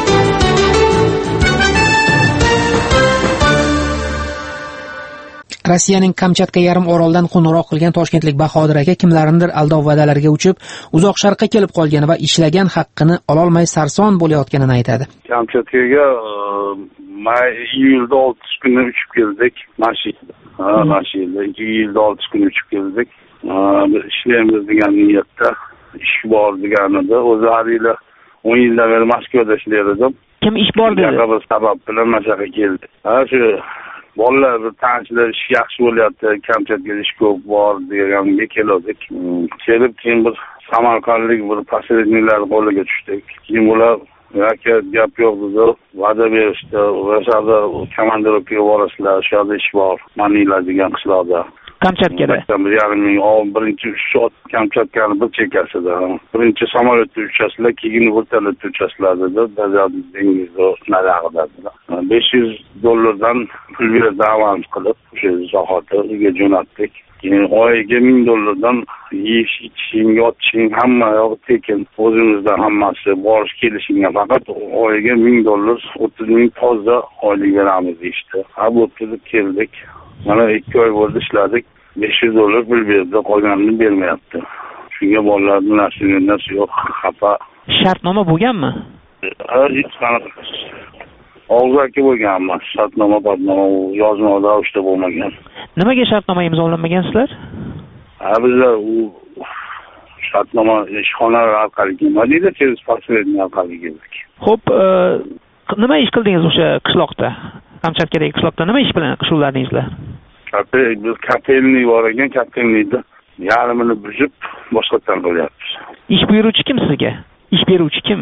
Rossiyaning Kamchatka yarim oroldan qo'ng'iroq qilgan toshkentlik Bahodir aka kimlarnidir aldov va'dalariga uchib, uzoq sharqqa kelib qolgani va ishlagan haqqini ololmay sarson bo'layotganini aytadi. Kamchatkaga may iyulda olti kuni uchib keldik mashinada. Ha, mashinada iyulda olti kuni uchib keldik. Ishlaymiz degan niyatda, ish bor deganida, o'zi haliyle o'n yildan beri Moskvada ishlaydim. Kim ish bor dedi? Bir sabab bilan mashaqa keldi. Ha, shu bolalar tanishlar ish yaxshi bo'lyapti, Kamchatka ish ko'p bor deganga keldik. Kelib keyin bir Samarqandlik bir posredniklar qo'liga tushdik. Keyin ular yoki gap yo'q dedi, va'da berishdi. O'shada komandirovkaga borasizlar, shu yerda ish bor, Manila degan qishloqda. Kamchatkada. bir yarim ming, birinchi uch Kamchatkani bir chekkasida. Birinchi samolyotda uchasizlar, keyin vertolyotda uchasizlarda daryoda dengizda narag'idalar. besh yuz dollardan pul berib avans qilib, o'sha zahoti jo'natdik. Keyin oyiga ming dollardan yeyish, ichishing, yotishing hamma yo'q tekin. O'zimizda hammasi borish kelishingga faqat oyiga ming dollar, o'ttiz ming toza oylik beramiz deyishdi. Ha, bu yerga keldik. Mana ikki oy bo'ldi ishladik. besh yuz dollar pul berdi, qolganini bermayapti. Shunga bolalarning narsaga narsa yo'q, xafa. Shartnoma bo'lganmi? Ha, hech qanaqa. Og'zaki bo'lganmi? Shartnoma, badnoma yozmada o'shda bo'lmagan. Nimaga shartnoma imzolanmagan-sizlar? Ha, bizlar u shartnoma ishxona orqali kelmadida, tez pasport orqali keldik. Xo'p, nima ish qildingiz o'sha qishloqda? Kamchatkadagi qishloqda nima ish bilan shug'ullandingizlar? Biz kapelni bor ekan, kapelnida yarmini buzib boshqatdan qilyapmiz. Ish buyuruvchi kim sizga? Ish beruvchi kim?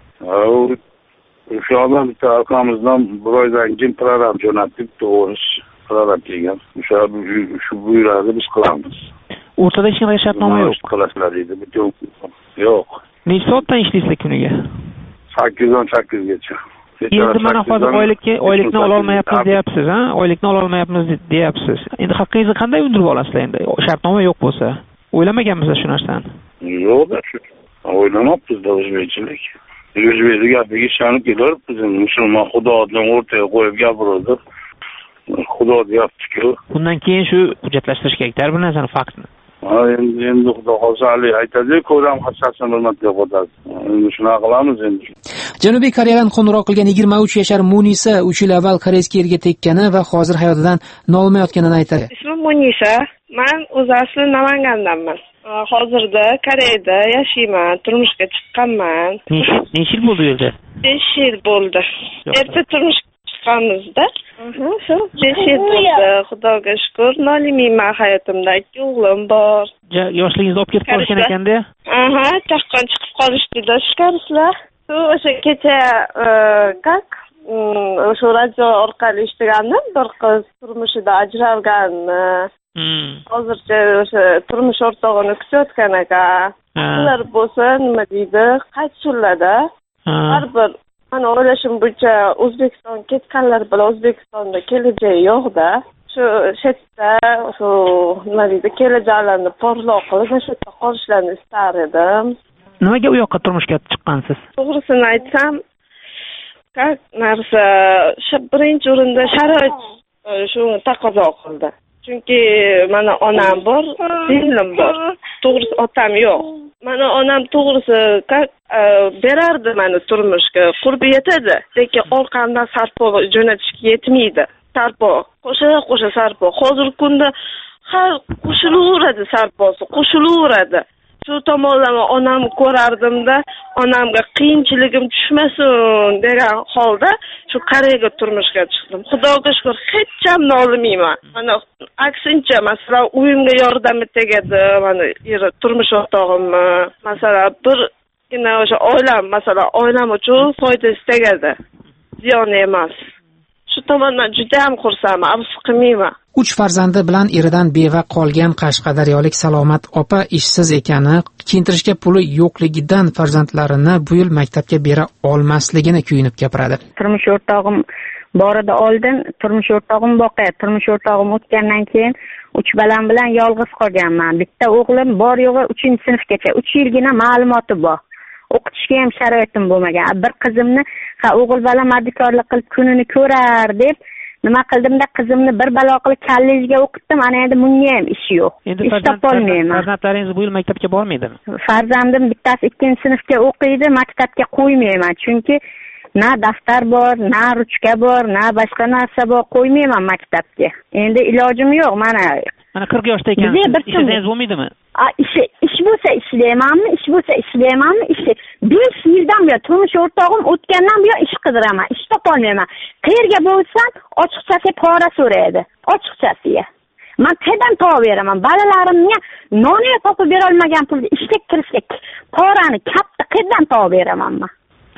O'sha odam bitta akamizdan bir oydan keyin program jo'natib, to'g'ris program kelgan. O'sha shu buyuradi biz qilamiz. O'rtada hech qanday shartnoma yo'q. Qilasizlar deydi. Yo'q. Necha soatdan ishlaysizlar kuniga? sakkizdan sakkizgacha. Endi mana hozir oylikka oylikni ola olmayapmiz deyapsiz, ha? Oylikni ola olmayapmiz deyapsiz. Endi haqqingizni qanday undirib olasizlar endi? Shartnoma yo'q bo'lsa. O'ylamaganmisiz shu narsani? Yo'q, o'ylamabmiz-da o'zbekchilik. O'zbek gapiga ishonib kelib, biz musulmon Xudodan o'rtaga qo'yib gapirdi. Xudo deyapti-ku. Bundan keyin shu hujjatlashtirish kerak bir narsani, faktni. Ha, endi endi Xudo xohlasa aytadi, ko'ram hassasini hurmatga qo'yadi. Endi shuna qilamiz endi. Janubiy Koreyadan qo'ng'iroq qilgan yigirma uch yashar Munisa uch yil avval koreyskiy erga tekkani va hozir hayotidan nolimayotganini aytadi. Ismim Munisa. Men o'z asli Namangandanman. Hozirda Koreyada yashayman, turmushga chiqqanman. Necha yil bo'ldi u yerda? besh yil bo'ldi. Erta turmushga chiqqanmizda. Aha, shu besh yil bo'ldi. Xudoga shukr, nolimayman hayotimda. Ikki o'g'lim bor. Yoshligingizda olib ketib qolishgan ekanda? Aha, chaqqon chiqib qolishdi-da, shikarsizlar. O'sha kecha как o'sha radio orqali eshitgandim, bir qiz turmushida ajralganini. Hozircha o'sha turmush o'rtog'ini kutayotgan ekan. Ular bo'lsa nima deydi? Qaytishurlarda. Har bir mana o'ylashim bo'yicha O'zbekiston ketganlar bilan O'zbekistonda kelajagi yo'q-da. Shu yerda shu nima deydi? Kelajaklarni porloq qilib, shu yerda qolishlarini istar edim. Nimaga u yoqqa turmushga chiqqansiz? To'g'risini aytsam, как narsa shu birinchi o'rinda sharoit shu taqozo qildi. Chunki mana onam bor, singlim bor. To'g'risi otam yo'q. Mana onam to'g'risi berardi meni turmushga, qurbi yetadi, lekin orqamdan sarpo jo'natishga yetmaydi. Sarpo, qo'sha qo'sha sarpo. Hozirgi kunda har qo'shilaveradi sarposi, qo'shilaveradi. Shu tomonlama onamni ko'rardimda, onamga qiyinchiligim tushmasin degan holda shu Koreyaga turmushga chiqdim. Xudoga shukr, hech ham nolimayman. Mana aksincha, masalan, uyimga yordam tegadi, mana turmush o'rtog'imni, masalan, birgina o'sha oilam, masalan, oilam uchun foydasi tegadi. Ziyon emas. Shu tomondan juda ham xursandman, afsus qilmayman. Uch farzandi bilan eridan beva qolgan qashqadaryolik Salomat opa ishsiz ekani, kiyintirishga puli yo'qligidan farzandlarini bu yil maktabga bera olmasligini kuyunib gapiradi. Turmush o'rtog'im borida oldin, turmush o'rtog'im boqay, turmush o'rtog'im o'tgandan keyin uch balam bilan yolg'iz qolganman. Bitta o'g'lim bor yo'g'i uchinchi sinfgacha, uch yilgina ma'lumoti bor. O'qitishga ham sharoitim bo'lmagan. Bir qizimni, ha o'g'il bola madikorlik qilib kunini ko'rar deb nima qildimda, qizimni bir balo qilib kollejiga o'qitdim. Ana endi bunga ham ish yo'q. Ish topolmayman. Farzandlaringiz bu yil maktabga bormaydimi? Farzandim bittasi ikkinchi sinfga o'qiydi, maktabga qo'ymayman. Chunki na daftar bor, na ruchka bor, na boshqa narsa bor, qo'ymayman maktabga. Endi ilojim yo'q. Mana mana qirq yoshda ekansiz. Ishingiz bo'lmaydimi? Ish ish bo'lsa ishlaymanmi, ish bo'lsa ishlaymanmi, ish. besh yildan buyon turmush o'rtog'im o'tgandan buyon ish qidiraman, ish topolmayman. Qayerga bo'lsam, ochiqchasiga pora so'raydi, ochiqchasiga. Men qayerdan topib beraman? Bolalarimga nonni topib bera olmagan pulni ishga kirishga porani katta qayerdan topib beraman men?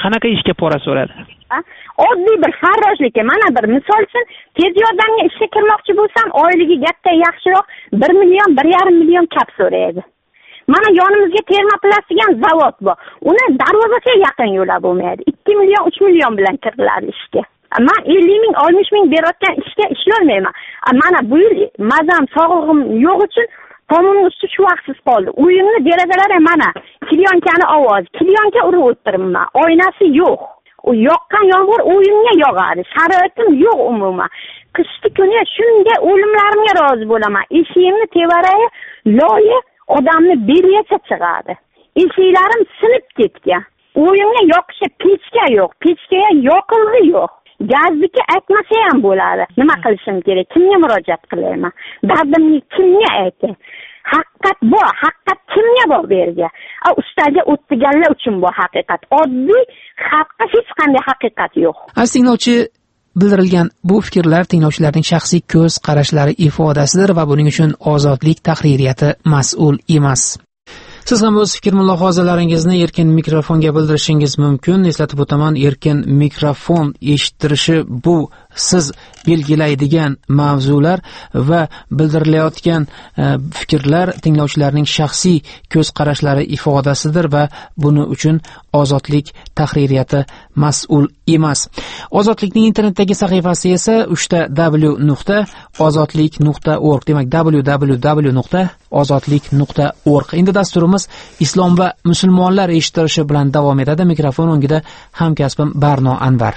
Qanaqa ishga pora so'radi? Oddiy bir farroshlikka, mana bir misol uchun tez yordamga ishga kirmoqchi bo'lsam, oyligi katta yaxshiroq bir million, bir yarim million kap so'raydi. Mana yonimizga termoplast degan zavod bor. Uni darvozasiga yaqin yo'lab bo'lmaydi. ikki million, uch million bilan kiriladi ishga. Men ellik ming, oltmish ming berayotgan ishga ishlolmayman. Mana bu yil mazam, sog'lig'im yo'q uchun tomimni usti shu vaqtsiz qoldi. Uyimni derazalari mana klyonkani ovozi, klyanka urib o'tiribman. Oynasi yo'q. U yoqqan yomg'ir uyimga yog'adi. Sharoitim yo'q umuman. Qishki kuni shunga o'limlarimga rozi bo'laman. Eshigimni tevaragi loyi odamni beliyacha chiqadi. Eshiklarim sinib ketgan. Uyimga yoqishi pechka yo'q, pechkaga yoqilg'i yo'q. Gazniki aytmasa ham bo'ladi. Nima qilishim kerak? Kimga murojaat qilayman? Dardimni kimga aytay? Haqiqat bor, haqiqat kimga bor berga? Ustaga o'tganlar uchun bu haqiqat. Oddiy xalqqa hech qanday haqiqat yo'q. Aziz tinglovchi, bildirilgan bu fikrlar tinglovchilarning shaxsiy ko'z qarashlari ifodasidir va buning uchun ozodlik tahririyati mas'ul emas. Siz ham o'z fikr mulohazalaringizni erkin mikrofonga bildirishingiz mumkin. Eslatib o'taman, erkin mikrofon eshittirishi bu siz belgilaydigan mavzular va bildirilayotgan e, fikrlar tinglovchilarning shaxsiy ko'z qarashlari ifodasidir va buning uchun ozodlik tahririyati mas'ul emas. Ozodlikning internetdagi sahifasi esa uchta w nuqta ozodlik nuqta org, demak w w w nuqta ozodlik nuqta org. Endi dasturimiz islom va musulmonlar eshittirishi bilan davom etadi. Mikrofon o'ngida hamkasbim Barno Anvar.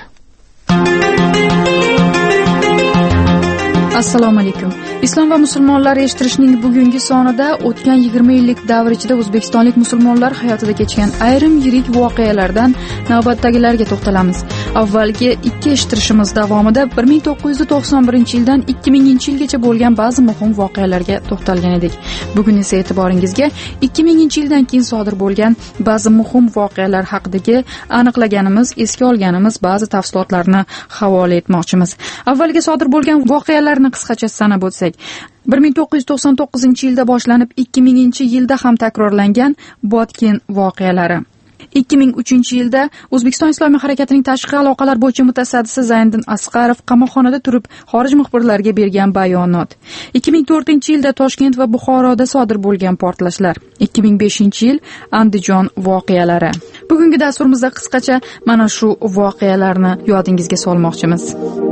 Assalomu alaykum. Islom va musulmonlar eshittirishning bugungi sonida o'tgan yigirma yillik davr ichida o'zbekistonlik musulmonlar hayotida kechgan ayrim yirik voqealardan navbatdagilarga to'xtalamiz. Avvalgi ikki eshittirishimiz davomida bir ming to'qqiz yuz to'qson birinchi yildan ikki minginchi yilgacha bo'lgan ba'zi muhim voqealarga to'xtalgan edik. Bugun esa e'tiboringizga ikki minginchi yildan keyin sodir bo'lgan ba'zi muhim voqealar haqidagi aniqlaganimiz, esga olganimiz ba'zi tafsilotlarni havola etmoqchimiz. Avvalgi sodir bo'lgan voqealarni qisqacha sanab o'tsak, bir ming to'qqiz yuz to'qson to'qqizinchi yilda boshlanib ikki minginchi yilda ham takrorlangan Botken voqealari. ikki ming uchinchi yilda O'zbekiston Islomiy harakatining tashqi aloqalar bo'yicha mutasaddisi Zayniddin Asqarov qamoqxonada turib xorij muxbirlariga bergan bayonot. ikki ming to'rtinchi yilda Toshkent va Buxoroda sodir bo'lgan portlashlar. ikki ming beshinchi yil Andijon voqealari. Bugungi dasturimizda qisqacha mana shu voqealarni yodingizga solmoqchimiz.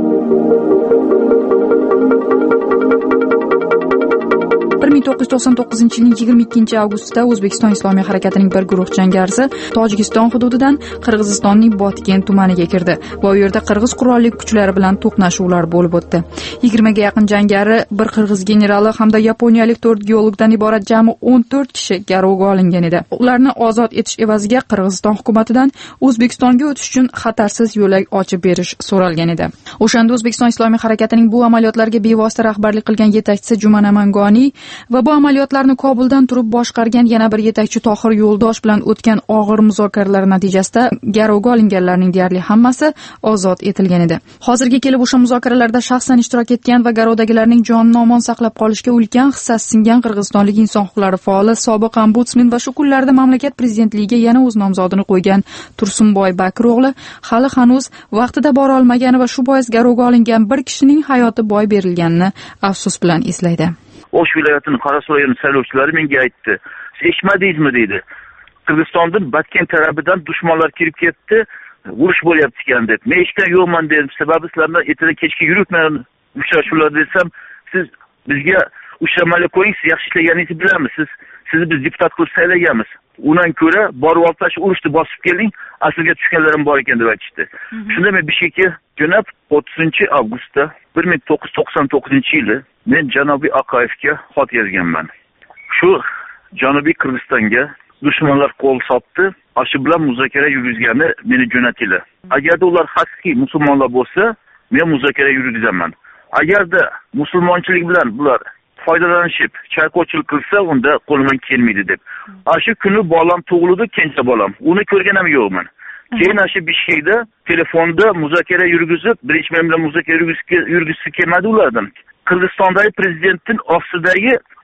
bir ming to'qqiz yuz to'qson to'qqizinchi yilning yigirma ikkinchi avgustida O'zbekiston Islomiy harakatining bir guruh jangarisi Tojikiston hududidan Qirg'izistonning Botken tumaniga kirdi va u yerda qirg'iz qurolli kuchlari bilan to'qnashuvlar bo'lib o'tdi. yigirmaga yaqin jangari, bir qirg'iz generali hamda yaponiyalik to'rt geologdan iborat jami o'n to'rt kishi garovga olingan edi. Ularni ozod etish evaziga Qirg'iziston hukumatidan O'zbekistonga o'tish uchun xatarsiz yo'lak ochib berish so'ralgan edi. O'shanda O'zbekiston Islomiy harakatining bu amaliyotlarga bevosita rahbarlik qilgan yetakchisi Juman Amangoniy va bu amaliyotlarni Kobuldan turib boshqargan yana bir yetakchi Tohir Yo'ldosh bilan o'tgan og'ir muzokaralar natijasida garovga olinganlarning deyarli hammasi ozod etilgan edi. Hozirga kelib o'sha muzokaralarda shaxsan ishtirok etgan va garovdagilarning jonini omon saqlab qolishga ulkan hissasi singan qirg'izistonlik inson huquqlari faoli, sobiq ombudsman va shu kunlarda mamlakat prezidentligiga yana o'z nomzodini qo'ygan Tursunboy Bakir o'g'li hali hanuz vaqtida bora olmagan va shu bois garovga olingan bir kishining hayoti boy berilganini afsus bilan eslaydi. O'sh viloyatining Qaraso'yini saylovchilari menga aytdi. Siz eshitmadingizmi dedi. Qirg'izistondan Botken tarafidan dushmanlar kirib ketdi, urush bo'lyapti ekan deb. Men eshitgan yo'qman dedim. Sababi sizlarni ertaga kechga yuribman uchrashuvlar desam, siz bizga uchramali qo'ying, siz yaxshi ishlaganingizni bilamiz. Siz sizni biz deputat qilib saylaganmiz. Undan ko'ra borib oltash urushni bosib keling, aslga tushganlarim bor ekan deb aytishdi. Shunda men Bishkekka jo'nab o'ttizinchi avgustda bir ming to'qqiz yuz to'qson to'qqizinchi yili men Janubiy Aqayevga xat yozganman. Shu Janubiy Qirg'izistonga dushmanlar qo'l sotdi, ashi bilan muzokara yurgizgani meni jo'natinglar. Agarda ular haqiqiy musulmonlar bo'lsa, men muzokara yurgizaman. Agarda musulmonchilik bilan bular foydalanishib, chayqovchilik qilsa, unda qo'limdan kelmaydi deb. Ashi kuni bolam tug'ildi, kenja bolam. Uni ko'rgan ham yo'qman. Keyin ashi Bishkekda telefonda muzokara yurgizib, birinchi men bilan muzokara yurgizib kelmadi ulardan. Qirg'izistondagi prezidentning ostidagi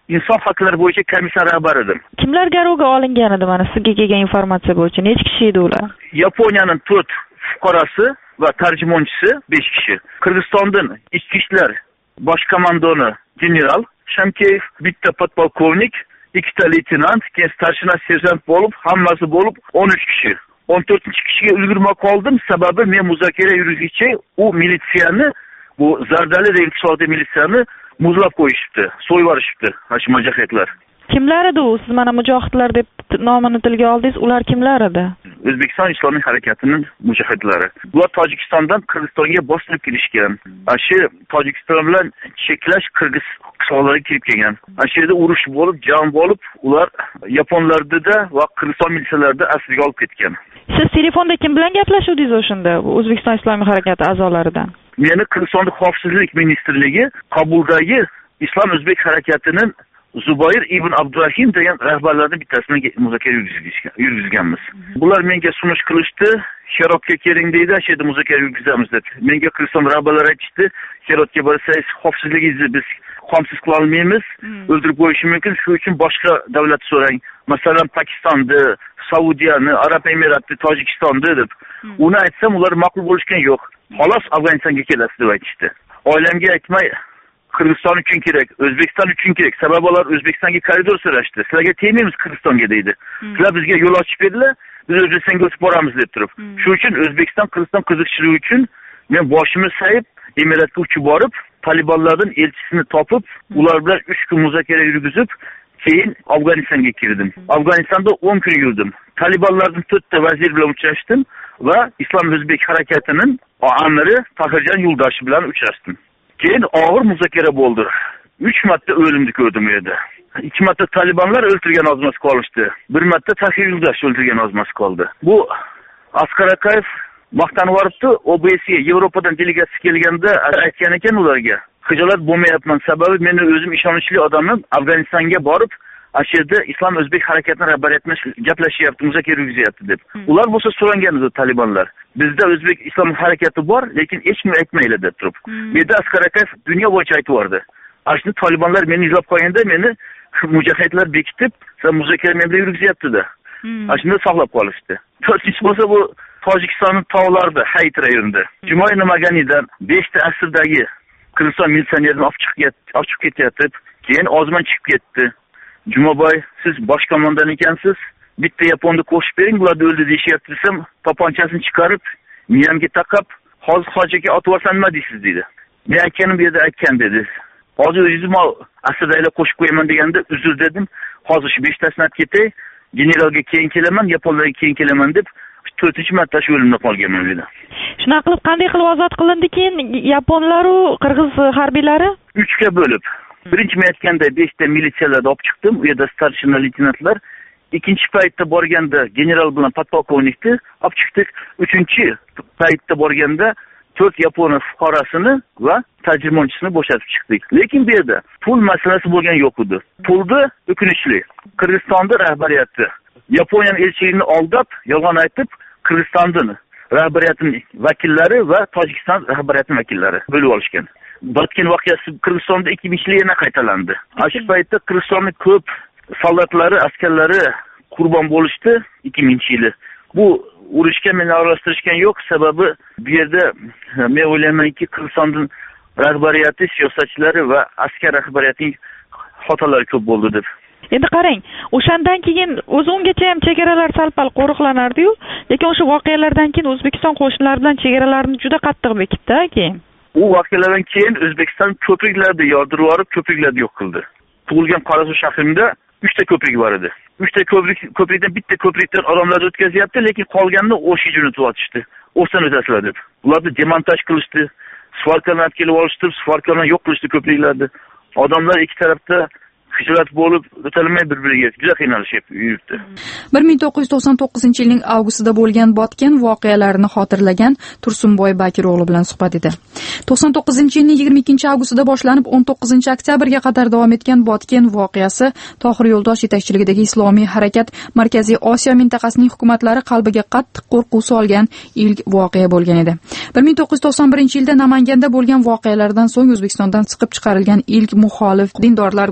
inson haqlari bo'yicha komissiya rahbari edim. Kimlar garovga olingan edi mana sizga kelgan informatsiya bo'yicha? Necha kishi edi ular? Yaponiyaning to'rt fuqarosi va tarjimonchisi besh kishi. Qirg'izistondan ichki ishlar bosh komandoni general Shamkeyev, bitta podpolkovnik, ikkita leytenant, keyin starshina serjant bo'lib, hammasi bo'lib o'n uch kishi. o'n to'rtinchi kishiga ulgurmay qoldim, sababi men muzokara yurgizgicha u militsiyani, bu Zardali iqtisodiy militsiyani muzlab qo'yishibdi, so'yib yuborishibdi, mana shu mujohidlar. Kimlar edi u? Siz mana mujohidlar deb nomini tilga oldingiz, ular kimlar edi? O'zbekiston Islomiy harakatining mujohidlari. Bular Tojikistondan Qirg'izistonga bostirib kirishgan. Shu Tojikiston bilan cheklash Qirg'iz qishloqlariga kirib kelgan. Shu yerda urush bo'lib, jang bo'lib, ular yaponlarda va Qirg'iziston militsiyalarida asirga olib ketgan. Siz telefonda kim bilan gaplashuvdingiz o'shanda? O'zbekiston Islomiy harakati a'zolaridan. Meni Qirg'iziston Xavfsizlik ministrligi Qobuldagi Islom O'zbek harakatining Zubayr ibn Abdurahim degan rahbarlarning bittasini muzokara yurgizganmiz. Bular menga sunish qilishdi, Herotga keling deydi, shu yerda muzokara yurgizamiz deb. Menga Qirg'iziston rahbarlari aytishdi, Herotga borsangiz xavfsizligingizni biz qonsiz qila olmaymiz, o'ldirib qo'yishi mumkin, shuning uchun boshqa davlat so'rang. Masalan, Pokistonni, Saudiyani, Arab Emiratini, Tojikistonni deb. Uni aytsam, ular ma'qul bo'lishgan yo'q. Xolos Afg'onistonga kelasiz deb aytishdi. Oilamga aytmay, Qirg'iziston uchun kerak, O'zbekiston uchun kerak. Sababi ular O'zbekistonga koridor so'rashdi. Sizlarga tegmaymiz Qirg'izistonga deydi. Sizlar bizga yo'l ochib berdilar, biz O'zbekistonga o'tib boramiz deb turib. Shuning uchun O'zbekiston Qirg'iziston qiziqchiligi uchun men boshimni sayib, Emiratga uchib borib, Talibanlardan elchisini topib, ular bilan uch kun muzokara yurgizib, keyin Afg'onistonga kirdim. Afg'onistonda o'n kun yurdim. Talibanlardan to'rtta vazir bilan uchrashdim va Islom O'zbek harakatining amiri Tahirjon Yo'ldoshi bilan uchrashdim. Keyin og'ir muzokara bo'ldi. uch marta o'limni ko'rdim u yerda. ikki marta Talibanlar o'ltirgan ozmas qolishdi. bir marta Tahir Yo'ldosh o'ltirgan ozmas qoldi. Bu Asqar Akayev maqtanib boribdi, O B S'ga Yevropadan delegatsiya kelganda aytgan ekan ularga. Xijolat bo'lmayapman, sababi meni o'zim ishonchli odamim Afg'onistonga borib, ashirda Islom O'zbek harakatining rahbariyatini gaplashyapti, muzokara yurgizyapti deb. Ular bo'lsa so'rangan edi Talibanlar. Bizda O'zbek Islom harakati bor, lekin hech kim aytmaydi deb turib. Menda Asqar Akayev dunyo bo'yicha aytib bordi. Ashni Talibanlar meni izlab qo'yganda meni mujohidlar bekitib, sen muzokara men bilan yurgizyapti-da. Ashni saqlab qolishdi. To'rtinchi bo'lsa bu Tojikistonning tog'larida, Hayt rayonida. Jumoy Namaganidan beshta asrdagi Qirg'iziston militsionerini olib chiqib olib chiqib ketyapti. Keyin ozman chiqib ketdi. Jumoboy, siz bosh qo'mondon ekansiz. Bitta yaponni qo'shib bering, bularni o'ldi deyishyapti desam, to'pponchasini chiqarib, miyamga taqab, hozir hojiga otib olsan nima deysiz dedi. Men aytganim bu yerda aytgan dedi. Hozir o'zim asrdaylar qo'shib qo'yaman deganda uzr dedim. Hozir shu beshtasini olib ketay, generalga keyin kelaman, yaponlarga keyin kelaman deb to'rtinchi marta shu o'limda qolganman dedi. Shunaqa qilib qanday qilib ozod qilindi keyin yaponlar u qirg'iz harbiylari? uchga bo'lib. Birinchi men aytganday beshta militsiyalarni olib chiqdim, u yerda starshina leytenantlar. Ikkinchi paytda borganda general bilan podpolkovnikni olib chiqdik. Uchinchi paytda borganda to'rt yapon fuqarosini va tarjimonchisini bo'shatib chiqdik. Lekin bu yerda pul masalasi bo'lgan yo'q edi. Pulni o'kinishli. Qirg'izistonda rahbariyati Yaponiyaning elchiligini aldab, yolg'on aytib, Qirg'izistondan rahbariyatining vakillari va Tojikiston rahbariyatining vakillari bo'lib olishgan. Batken voqeasi Qirg'izistonda ikki minginchi yil yana qaytalandi. Shu paytda Qirg'izistonning ko'p soldatlari, askarlari qurbon bo'lishdi ikki minginchi yili. Bu urushga meni aralashtirishgan yo'q, sababi bu yerda men o'ylaymanki Qirg'izistonning rahbariyati, siyosatchilari va askar rahbariyatining xatolari ko'p bo'ldi deb. Endi qarang, o'shandan keyin o'zi ungacha ham chegaralar sal-pal qo'riqlanardi-yu, lekin o'sha voqealardan keyin O'zbekiston qo'shinlari bilan chegaralarni juda qattiq bekitdi keyin. U voqealardan keyin O'zbekiston ko'priklarni yondirib yuborib, ko'priklarni yo'q qildi. Tug'ilgan Qorasuv shahrimda uchta ko'prik bor edi. uchta ko'prik ko'prikdan bitta ko'prikdan odamlar o'tkazyapti, lekin qolganini o'sha jo'natib o'tishdi. O'sdan o'tasizlar deb. Ularni demontaj qilishdi, svarkalarni kelib olishdi, svarkalarni yo'q qilishdi ko'priklarni. Odamlar ikki tarafda xijolat bo'lib o'talmay bir-biriga juda qiynalishib yuribdi. bir ming to'qqiz yuz to'qson to'qqizinchi yilning avgustida bo'lgan botgan voqealarini xotirlagan Tursunboy Bakiro'g'li bilan suhbat edi. to'qson to'qqizinchi yilning yigirma ikkinchi avgustida boshlanib o'n to'qqizinchi oktyabrga qadar davom etgan botgan voqeasi Tohir Yo'ldosh yetakchiligidagi islomiy harakat Markaziy Osiyo mintaqasining hukumatlari qalbiga qattiq qo'rquv solgan ilk voqea bo'lgan edi. bir ming to'qqiz yuz to'qson birinchi yilda Namanganda bo'lgan voqealardan so'ng O'zbekistondan chiqib chiqarilgan ilk muxolif dindorlar guruhi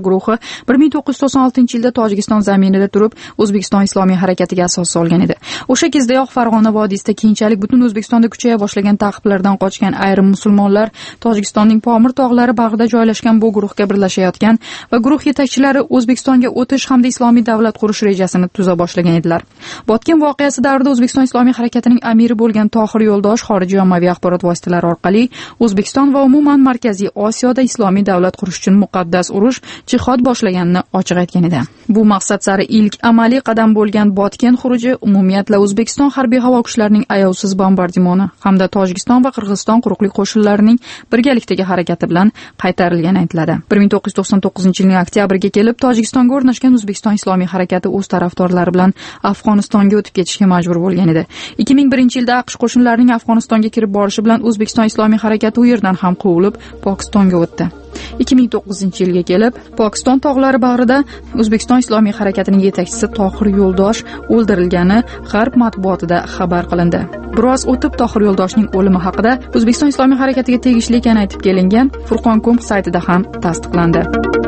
bir ming to'qqiz yuz to'qson oltinchi yilda Tojikiston zaminida turib O'zbekiston islomiy harakatiga asos solgan edi. O'sha kezdayoq Farg'ona vodiysida keyinchalik butun O'zbekistonda kuchaya boshlagan ta'qiblardan qochgan ayrim musulmonlar Tojikistonning Pomir tog'lari bag'rida joylashgan bu guruhga birlashayotgan va guruh yetakchilari O'zbekistonga o'tish hamda islomiy davlat qurish rejasini tuza boshlagan edilar. Botken voqeasi davrida O'zbekiston islomiy harakatining amiri bo'lgan Tohir Yo'ldosh xorijiy ommaviy axborot vositalari orqali O'zbekiston va umuman Markaziy Osiyoda islomiy davlat qurish uchun muqaddas urush, jihod boshlaganini ochiq aytgan edi. Bu maqsad sari ilk amaliy qadam bo'lgan Botken xuruji umumiyatla O'zbekiston harbiy havo kuchlarining ayovsiz bombardimoni hamda Tojikiston va Qirg'iziston quruqlik qo'shinlarining birgalikdagi harakati bilan qaytarilgani aytiladi. bir ming to'qqiz yuz to'qson to'qqizinchi yilning oktyabriga kelib Tojikistonga o'rnashgan O'zbekiston islomiy harakati o'z tarafdorlari bilan Afg'onistonga o'tib ketishga majbur bo'lgan edi. ikki ming birinchi yilda AQSh qo'shinlarining Afg'onistonga kirib borishi bilan O'zbekiston islomiy harakati u yerdan ham quvilib Pokistonga o'tdi. ikki ming to'qqizinchi yilga kelib Pokiston tog'lari bag'rida O'zbekiston islomiy harakatining yetakchisi Tohir Yo'ldosh o'ldirilgani G'arb matbuotida xabar qilindi. Biroz o'tib Tohir Yo'ldoshning o'limi haqida O'zbekiston islomiy harakatiga tegishli ekani aytib kelingan Furqon kom saytida ham tasdiqlandi.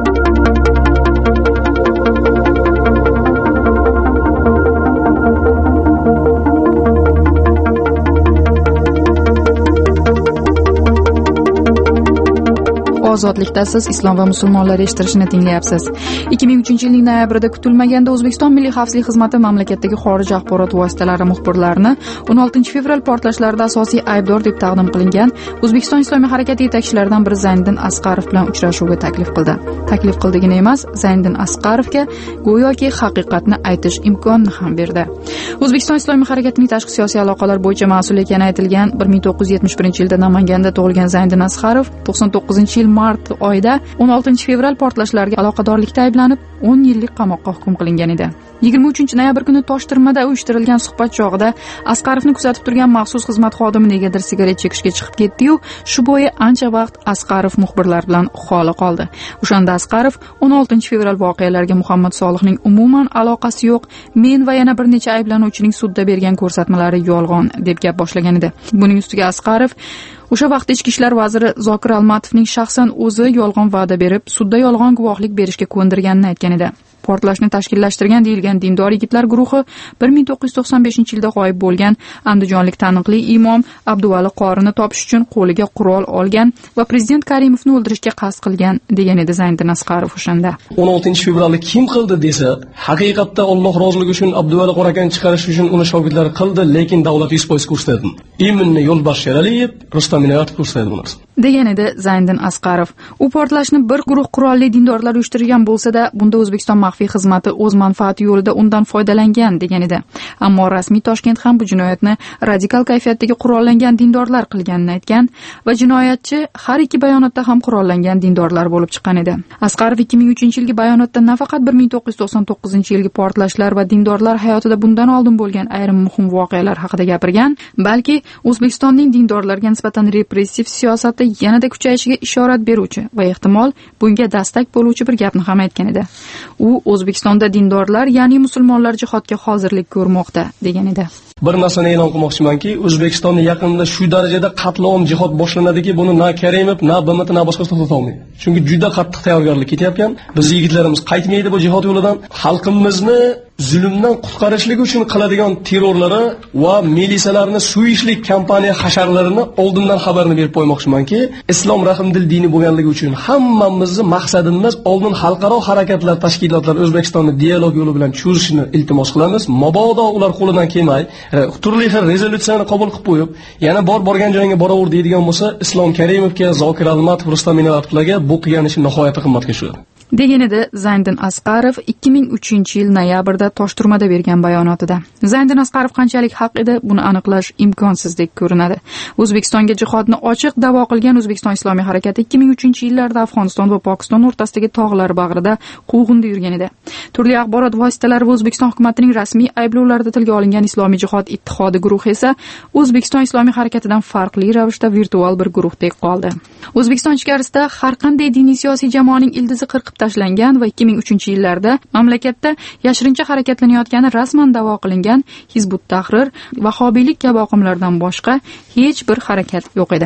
Ozodlikda siz islom va musulmonlar eshittirishini tinglayapsiz. ikki ming uchinchi yilning noyabrida kutilmaganda O'zbekiston Milliy xavfsizlik xizmati mamlakatdagi xorij axborot vositalari muxbirlarini o'n oltinchi fevral portlashlarida asosiy aybdor deb taqdim qilingan O'zbekiston islomiy harakati yetakchilaridan biri Zayniddin Asqarov bilan uchrashuvga taklif qildi. Taklif qildigini emas, Zayniddin Asqarovga go'yoki haqiqatni aytish imkonini ham berdi. O'zbekiston islomiy harakatining tashqi siyosiy aloqalar bo'yicha mas'ul ekani aytilgan bir ming to'qqiz yuz yetmish birinchi yilda Namanganda tug'ilgan Zayniddin Asqarov to'qson to'qqizinchi yil mart oyida o'n oltinchi fevral portlashlarga aloqadorlikda ayblanib o'n yillik qamoqqa hukm qilingan edi. yigirma uchinchi noyabr kuni Toshtirmada uyushtirilgan suhbat chog'ida Asqarovni kuzatib turgan maxsus xizmat xodimi negadir sigaret chekishga chiqib ketdi-yu, shu bo'yi ancha vaqt Asqarov muxbirlar bilan xoli qoldi. O'shanda Asqarov o'n oltinchi fevral voqealariga Muhammad Solihning umuman aloqasi yo'q, men va yana bir necha ayblanuvchining sudda bergan ko'rsatmalari yolg'on deb gap boshlagan edi. Buning ustiga Asqarov o'sha vaqtda ichki ishlar vaziri Zokir Almatovning shaxsan o'zi yolg'on va'da berib, sudda yolg'on guvohlik berishga ko'ndirganini aytgan edi. Portlashni tashkillashtirgan deyilgan dindor yigitlar guruhi bir ming to'qqiz yuz to'qson beshinchi yilda g'oyib bo'lgan andijonlik taniqli imom Abduvali qorini topish uchun qo'liga qurol olgan va prezident Karimovni o'ldirishga qasd qilgan degan edi Zayniddin Asqarov o'shanda. o'n oltinchi fevralni kim qildi desa, haqiqatda Alloh roziligi uchun Abduvali qorakani chiqarish uchun uni shogirdlari qildi, lekin davlat yuz foiz ko'rsatdi. Iminni Yo'lbarsha Aliyev, Rustam Inoyatov ko'rsatdi buni. degan edi Zayniddin Asqarov. U portlashni bir guruh qurolli dindorlar uyushtirgan bo'lsa-da, bunda O'zbekiston maxfiy xizmati o'z manfaati yo'lida undan foydalangan degan edi. Ammo rasmiy Toshkent ham bu jinoyatni radikal kayfiyatdagi qurollangan dindorlar qilganini aytgan va jinoyatchi har ikki bayonotda ham qurollangan dindorlar bo'lib chiqqan edi. Asqarov ikki ming uchinchi yilgi bayonotda nafaqat bir ming to'qqiz yuz to'qson to'qqizinchi yilgi portlashlar va dindorlar hayotida bundan oldin bo'lgan ayrim muhim voqealar haqida gapirgan, balki O'zbekistonning dindorlarga nisbatan repressiv siyosati yanada kuchayishiga ishorat beruvchi va ehtimol bunga dastak bo'luvchi bir gapni ham aytgan edi. U O'zbekistonda dindorlar, ya'ni musulmonlar jihodga hozirlik ko'rmoqda degan edi. Bir narsani e'lon qilmoqchimanki, O'zbekistonda yaqinda shu darajada qatl-om jihod boshlanadiki, buni na Karimov, na B M T, na boshqasi to'xtata olmaydi. Chunki juda qattiq tayyorgarlik ketyapgan. Biz yigitlarimiz qaytmaydi bu jihod yo'lidan. Xalqimizni zulmdan qutqarishlik uchun qiladigan terrorlari va militsiyalarni suyishlik kampaniya hasharlarini oldindan xabarini berib qo'ymoqchimanki, islom rahmdil dini bo'lganligi uchun hammamizning maqsadimiz oldin xalqaro harakatlar, tashkilotlar O'zbekistonni dialog yo'li bilan tushirishni iltimos qilamiz. Mabodo ular qo'lidan kelmay, turli xil rezolyutsiyani qabul qilib qo'yib, yana bor borgan joyingga boraver deydigan bo'lsa, Islom Karimovga, Zokir Almatov, Rustam Inoyatovlarga bu qilgan ishi nihoyatda qimmatga tushadi. degan edi Zayniddin Asqarov ikki ming uchinchi yil noyabrda Toshturmada bergan bayonotida. Zayniddin Asqarov qanchalik haq edi, buni aniqlash imkonsizdek ko'rinadi. O'zbekistonga jihodni ochiq da'vo qilgan O'zbekiston islomiy harakati ikki ming uchinchi yillarda Afg'oniston va Pokiston o'rtasidagi tog'lar bag'rida quvg'inda yurgan edi. Turli axborot vositalari va O'zbekiston hukumatining rasmiy ayblovlarida tilga olingan Islomiy jihod ittihodi guruhi esa O'zbekiston islomiy harakatidan farqli ravishda virtual bir guruhdek qoldi. O'zbekiston ichkarisida har qanday diniy siyosiy jamoaning ildizi qirqib tashlangan va ikki ming uchinchi yillarda mamlakatda yashirincha harakatlanayotgani rasman da'vo qilingan Hizbut Tahrir, vahobiylik kabi oqimlardan boshqa hech bir harakat yo'q edi.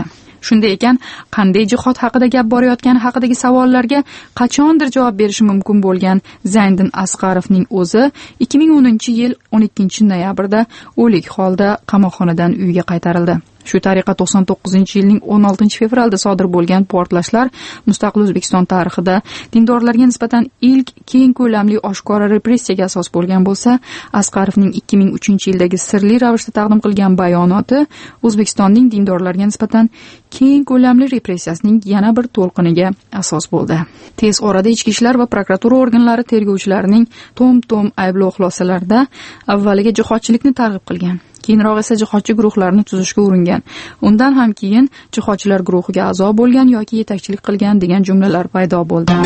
Shunday ekan, qanday jihod haqida gap borayotgani haqidagi savollarga qachondir javob berishi mumkin bo'lgan Zayniddin Asqarovning o'zi ikki ming o'ninchi yil o'n ikkinchi noyabrda o'lik holda qamoqxonadan uyiga qaytarildi. Shu tariqa to'qson to'qqizinchi yilning o'n oltinchi fevralda sodir bo'lgan portlashlar mustaqil O'zbekiston tarixida dindorlarga nisbatan ilk keng ko'lamli oshkora repressiyaga asos bo'lgan bo'lsa, Asqarovning ikki ming uchinchi yildagi sirli ravishda taqdim qilgan bayonoti O'zbekistonning dindorlarga nisbatan keng ko'lamli repressiyasining yana bir to'lqiniga asos bo'ldi. Tez orada ichki ishlar va prokuratura organlari tergovchilarining tom-tom ayblov xulosalarida avvaliga jihodchilikni targ'ib qilgan, keyinroq esa jihodchi guruhlarni tuzishga uringan, undan ham keyin jihodchilar guruhiga a'zo bo'lgan yoki yetakchilik qilgan degan jumlalar paydo bo'ldi.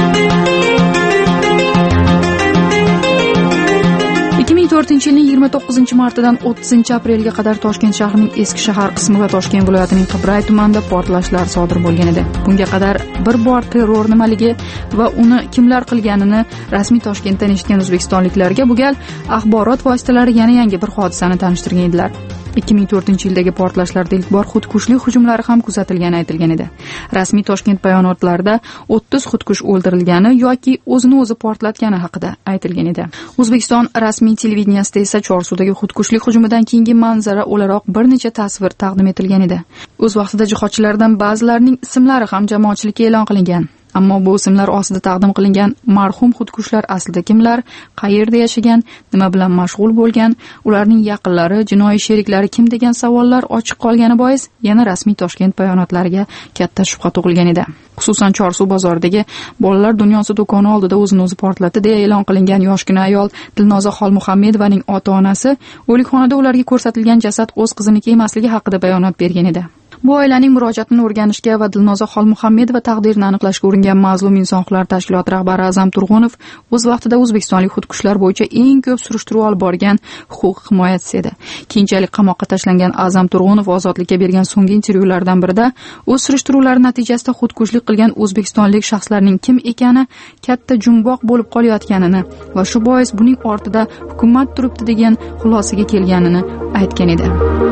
ikki ming to'rtinchi yilning yigirma to'qqizinchi martidan o'ttizinchi aprelga qadar Toshkent shahrining eski shahar qismi va Toshkent viloyatining Qibray tumanida portlashlar sodir bo'lgan edi. Bunga qadar bir bor terror nimaligi va uni kimlar qilganini rasmiy Toshkentdan eshitgan o'zbekistonliklarga bu gal axborot vositalari yana yangi bir hodisani tanishtirgan edilar. ikki ming to'rtinchi yildagi portlashlarda ilk bor xudkushlik hujumlari ham kuzatilgani aytilgan edi. Rasmiy Toshkent bayonotlarida o'ttiz xudkush o'ldirilgani yoki o'zini o'zi portlatgani haqida aytilgan edi. O'zbekiston rasmiy televideniyasida esa Chorsuvdagi xudkushlik hujumidan keyingi manzara o'laroq bir necha tasvir taqdim etilgan edi. O'z vaqtida jihodchilardan ba'zilarining ismlari ham jamoatchilikka e'lon qilingan. Ammo bu ismlar ostida taqdim qilingan marhum xudkushlar aslida kimlar, qayerda yashagan, nima bilan mashg'ul bo'lgan, ularning yaqinlari, jinoiy sheriklari kim degan savollar ochiq qolgani bois yana rasmiy Toshkent bayonotlariga katta shubha tug'ilgan edi. Xususan Chorsuv bozoridagi bolalar dunyosi do'koni oldida o'zini o'zi portlatdi deya e'lon qilingan yoshgina ayol Dilnoza Xolmuhammedovaning ota-onasi o'likxonada ularga ko'rsatilgan jasad o'z qiziniki emasligi haqida bayonot bergan edi. Bu oilaning murojaatini o'rganishga va Dilnoza Xolmuhammedova taqdirini aniqlashga uringan Mazlum inson huquqlari tashkiloti rahbari A'zam Turg'unov o'z vaqtida o'zbekistonlik xudkushlar bo'yicha eng ko'p surishtiruv olib borgan huquq himoyachisi edi. Keyinchalik qamoqqa tashlangan A'zam Turg'unov ozodlikka bergan so'nggi intervyulardan birida o'z surishtiruvlari natijasida xudkushlik qilgan o'zbekistonlik shaxslarning kim ekani katta jumboq bo'lib qolayotganini va shu bois buning ortida hukumat turibdi degan xulosaga kelganini aytgan edi.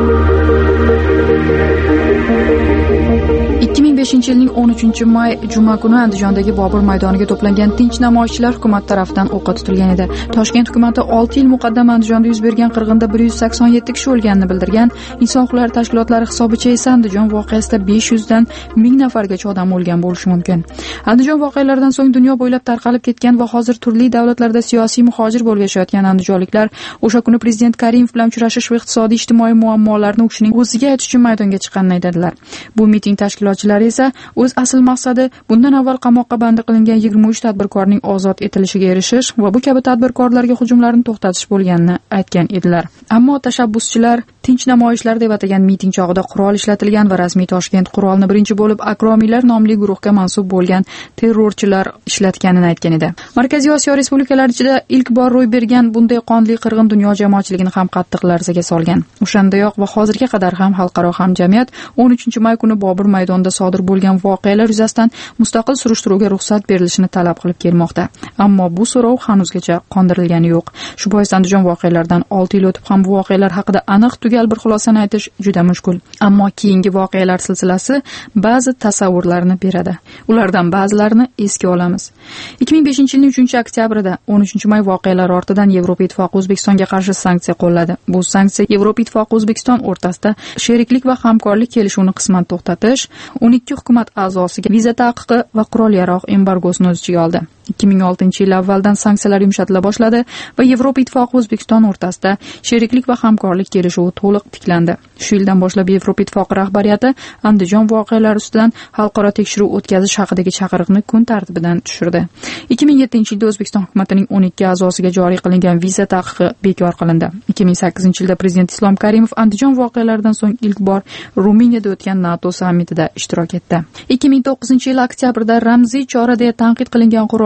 ikki ming beshinchi yilning o'n uchinchi may juma kuni Andijondagi Bobur maydoniga to'plangan tinch namoyishchilar hukumat tomonidan o'qqa tutilgan edi. Toshkent hukumati olti yil muqaddam Andijonda yuz bergan qirg'inda bir yuz sakson yetti kishi o'lganini bildirgan. Inson huquqlari tashkilotlari hisobicha esa Andijon voqeasida besh yuz dan ming nafargacha odam o'lgan bo'lishi mumkin. Andijon voqealaridan so'ng dunyo bo'ylab tarqalib ketgan va hozir turli davlatlarda siyosiy muhojir bo'lib yashayotgan andijonliklar o'sha kuni prezident Karimov bilan uchrashish va iqtisodiy ijtimoiy muammolarni o'qishining o'ziga aytish uchun maydonga chiqqanini aytadilar. Bu miting tashkilotchilari esa o'z asl maqsadi bundan avval qamoqqa bandi qilingan yigirma uch tadbirkorning ozod etilishiga erishish va bu kabi tadbirkorlarga hujumlarni to'xtatish bo'lganini aytgan edilar. Ammo tashabbuschilar tinch namoyishlar deb atagan miting chog'ida qurol ishlatilgan va rasmiy Toshkent qurolni birinchi bo'lib akromiylar nomli guruhga mansub bo'lgan terrorchilar ishlatganini aytgan edi. Markaziy Osiyo respublikalari ichida ilk bor ro'y bergan bunday qonli qirg'in dunyo jamoatchiligini ham qattiq larzaga solgan. O'shandayoq va hozirga qadar ham xalqaro hamjamiyat o'n uchinchi may kuni Bobur maydonida sodir bo'lgan voqealar yuzasidan mustaqil surishtiruvga ruxsat berilishini talab qilib kelmoqda. Ammo bu so'rov hanuzgacha qondirilgani yo'q. Shu bois Andijon voqealaridan olti yil o'tib ham bu voqealar haqida aniq tugal bir xulosani aytish juda mushkul. Ammo keyingi voqealar silsilasi ba'zi tasavvurlarni beradi. Ulardan ba'zilarini esga olamiz. ikki ming beshinchi yilning uchinchi oktyabrida o'n uchinchi may voqealari ortidan Yevropa Ittifoqi O'zbekistonga qarshi sanksiya qo'lladi. Bu sanksiya Yevropa Ittifoqi O'zbekiston o'rtasida sheriklik va hamkorlik kelishuvini qisman to'xtatish, o'n ikki hukumat a'zosiga viza taqiqi va qurol-yarog' embargosini o'z ichiga oldi. ikki ming oltinchi yil avvaldan sanksiyalar yumshatila boshladi va Yevropa Ittifoqi O'zbekiston o'rtasida sheriklik va hamkorlik kelishuvi to'liq tiklandi. Shu yildan boshlab Yevropa Ittifoqi rahbariyati Andijon voqealari ustidan xalqaro tekshiruv o'tkazish haqidagi chaqiriqni kun tartibidan tushirdi. ikki ming yettinchi yilda O'zbekiston hukumatining o'n ikki a'zosiga joriy qilingan viza taqiqi bekor qilindi. ikki ming sakkizinchi yilda prezident Islom Karimov Andijon voqealaridan so'ng ilk bor Ruminiyada o'tgan NATO sammitida ishtirok etdi. ikki ming to'qqizinchi yil oktyabrda ramziy chora deya tanqid qilingan qurol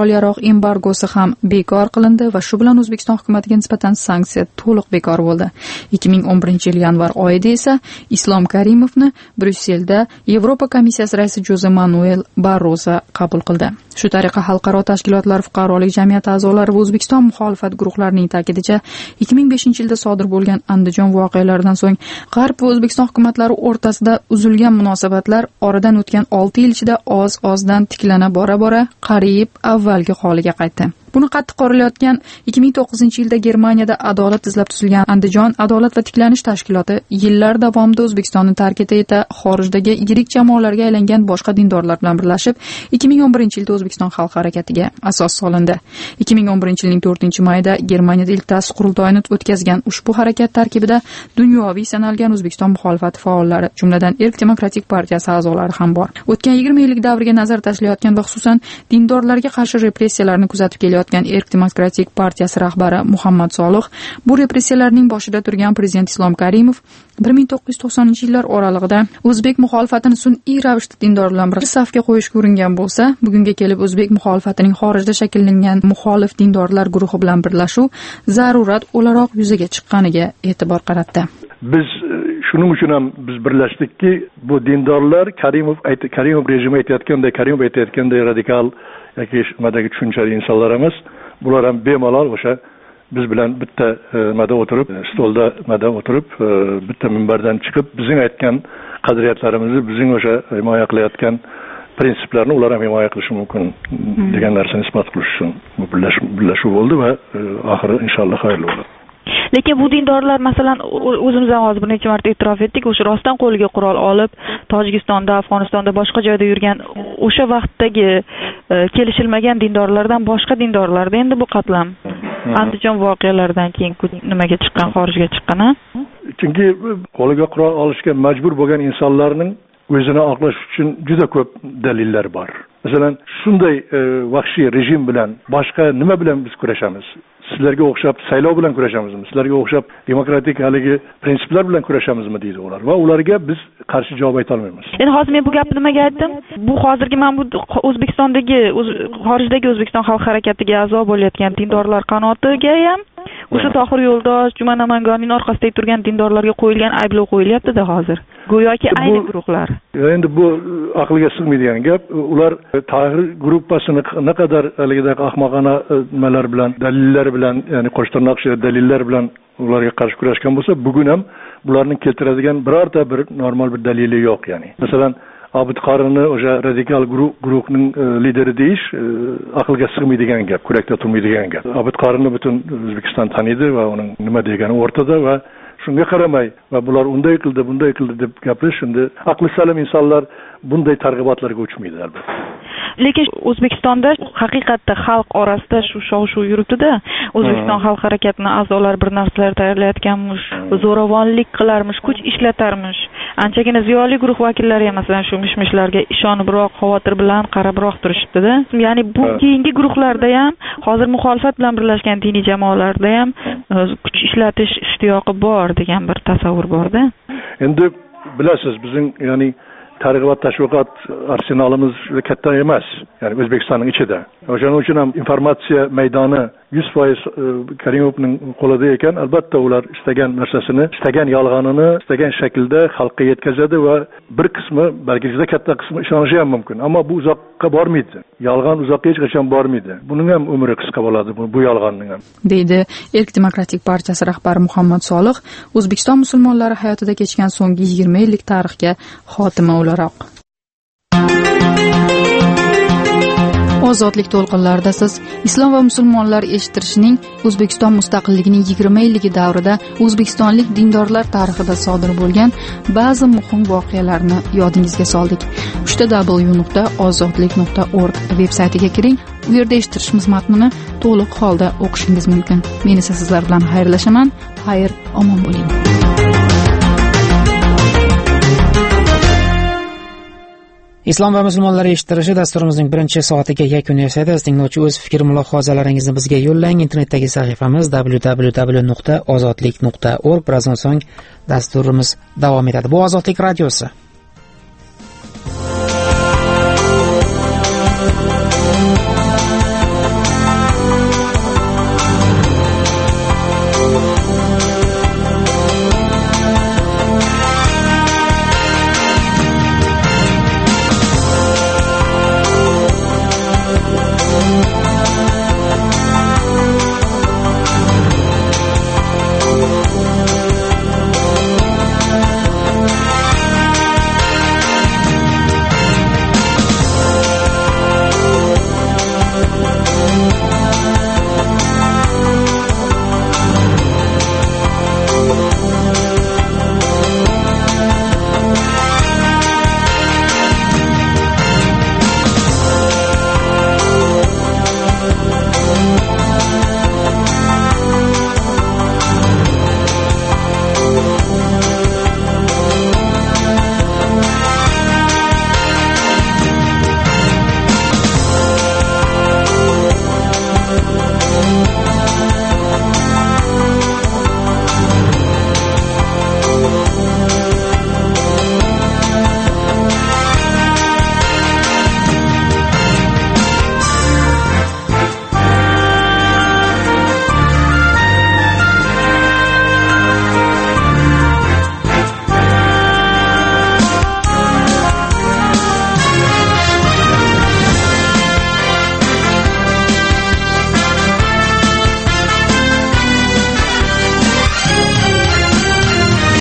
oliyaroq embargosi ham bekor qilindi va shu bilan O'zbekiston hukumatiga nisbatan sanksiya to'liq bekor bo'ldi. ikki ming o'n birinchi yil yanvar oyida esa Islom Karimovni Bryusselda Yevropa komissiyasi raisi Jose Manuel Barroso qabul qildi. Shu tariqa xalqaro tashkilotlar, fuqarolik jamiyati a'zolari va O'zbekiston muxolifat guruhlarining ta'kidicha ikki ming beshinchi yilda sodir bo'lgan Andijon voqealaridan so'ng G'arb va O'zbekiston hukumatlari o'rtasida uzilgan munosabatlar oradan o'tgan olti yil ichida oz-ozdan tiklana bora-bora qariyb avvalgi holiga qaytdi. Buni qattiq qoralayotgan ikki ming to'qqizinchi yilda Germaniyada adolat izlab tuzilgan Andijon adolat va tiklanish tashkiloti yillar davomida O'zbekistonni tark eta-eta xorijdagi yirik jamoalarga aylangan boshqa dindorlar bilan birlashib, ikki ming o'n birinchi yilda O'zbekiston xalq harakatiga asos solindi. ikki ming o'n birinchi yilning to'rtinchi mayida Germaniyada ilk ta'sis qurultoyini o'tkazgan ushbu harakat tarkibida dunyoviy sanalgan O'zbekiston muxolifati faollari, jumladan Erk demokratik partiyasi a'zolari ham bor. O'tgan yigirma yillik davrga nazar tashlayotgan va xususan dindorlarga qarshi repressiyalarni kuzatib kelayotgan Erk demokratik partiyasi rahbari Muhammad Solih bu repressiyalarning boshida turgan prezident Islom Karimov bir ming to'qqiz yuz to'qsoninchi yillar oralig'ida o'zbek muxolifatini sun'iy ravishda dindor bilan bir safga qo'yishga uringan bo'lsa, bugunga kelib o'zbek muxolifatining xorijda shakllangan muxolif dindorlar guruhi bilan birlashuv zarurat o'laroq yuzaga chiqqaniga e'tibor qaratdi. Biz shuning uchun ham biz birlashdikki, bu dindorlar Karimov ayt Karimov rejimi aytayotganday, Karimov aytayotganday radikal yoki nimadagi tushunchali insonlar emas. Bular ham bemalol o'sha biz bilan bitta nimada o'tirib, stolda nimada o'tirib, bitta minbardan chiqib, bizning aytgan qadriyatlarimizni, bizning o'sha himoya qilayotgan prinsiplarni ular ham himoya qilishi mumkin degan narsani isbot qilish uchun bu birlashuv bo'ldi va oxiri inshaalloh xayrli bo'ladi. Lekin bu dindorlar masalan o'zimiz ham hozir bir necha marta e'tirof etdik, o'sha rostdan qo'liga qurol olib Tojikistonda, Afg'onistonda, boshqa joyda yurgan o'sha vaqtdagi kelishilmagan dindorlardan boshqa dindorlarda endi bu qatlam Andijon voqealaridan keyin nimaga chiqqan, xorijga chiqqan. Chunki qo'liga qurol olishga majbur bo'lgan insonlarning o'zini oqlash uchun juda ko'p dalillar bor. Masalan, shunday vahshiy rejim bilan boshqa nima bilan biz kurashamiz? Sizlarga o'xshab saylov bilan kurashamizmi? Sizlarga o'xshab demokratik haligi prinsiplar bilan kurashamizmi deydi ular va ularga biz qarshi javob ayta olmaymiz. Endi hozir men bu gapni nimaga aytdim? Bu hozirgi men bu O'zbekistondagi xorijdagi O'zbekiston xalq harakatiga a'zo bo'layotgan dindorlar qanotiga ham o'sha Tohir Yo'ldosh, Juman Amangorning orqasida turgan dindorlarga qo'yilgan ayblov qo'yilyapti-da hozir. Go'yoki ayni guruhlar. Endi bu aqlga sig'maydigan gap. Ular Tohir gruppasini naqadar haligidagi ahmoqona nimalar bilan, dalillar bilan, ya'ni qo'shtirnoq dalillar bilan ularga qarshi kurashgan bo'lsa, bugun ham bularning keltiradigan birorta bir normal bir dalili yo'q, ya'ni. Masalan, Obid Qorinni o'sha radikal guruh guruhning lideri deyish aqlga sig'maydigan gap, kurakda turmaydigan gap. Obid Qorinni butun O'zbekiston taniydi va uning nima degani o'rtada va shunga qaramay va bular unday qildi, bunday qildi deb gapirish, endi aqli salim insonlar bunday targ'ibotlarga uchmaydi albatta. Lekin O'zbekistonda haqiqatda xalq orasida shu shov-shuv yuribdi-da. O'zbekiston xalq harakatining a'zolari bir narsalar tayyorlayotganmish, zo'ravonlik qilarmish, kuch ishlatarmish. Anchagina ziyoli guruh vakillari ham masalan shu mishmishlarga ishonibroq, xavotir bilan qarabroq turishibdi-da. Ya'ni bu keyingi guruhlarda ham, hozir muxolifat bilan birlashgan diniy jamoalarda ham kuch ishlatish ishtiyoqi bor degan bir tasavvur bor-da. Endi bilasiz, bizning ya'ni targ'ibot tashviqot arsenalimiz katta emas, ya'ni O'zbekistonning ichida. O'shaning uchun ham informatsiya maydoni yuz foiz Karimovning qo'lida ekan, albatta ular istagan narsasini, istagan yolg'onini istagan shaklda xalqqa yetkazadi va bir qismi, balki juda katta qismi ishonishi ham mumkin, ammo bu uzoqqa bormaydi. Yolg'on uzoqqa hech qachon bormaydi. Buning ham umri qisqa bo'ladi, bu, bu yolg'onning ham. Deydi Erk demokratik partiyasi rahbari Muhammad Solih, O'zbekiston musulmonlari hayotida kechgan so'nggi yigirma yillik tarixga xotima o'laroq. Ozodlik to'lqinlarida siz islom va musulmonlar eshittirishining O'zbekiston mustaqilligining yigirma yilligi davrida o'zbekistonlik dindorlar tarixida sodir bo'lgan ba'zi muhim voqealarni yodingizga soldik. uchta w nuqta ozodlik nuqta org veb-saytiga kiring. U yerda eshittirishimiz matnini to'liq holda o'qishingiz mumkin. Men esa sizlar bilan xayrlashaman. Xayr, omon bo'ling. Islom va musulmonlar eshittirishi dasturimizning birinchi soatiga yakun yasadi. Tinglovchi o'z fikr mulohazalaringizni bizga yo'llang. Internetdagi sahifamiz w w w nuqta ozodlik nuqta org. Birozdan so'ng dasturimiz davom etadi. Bu Ozodlik radiosi.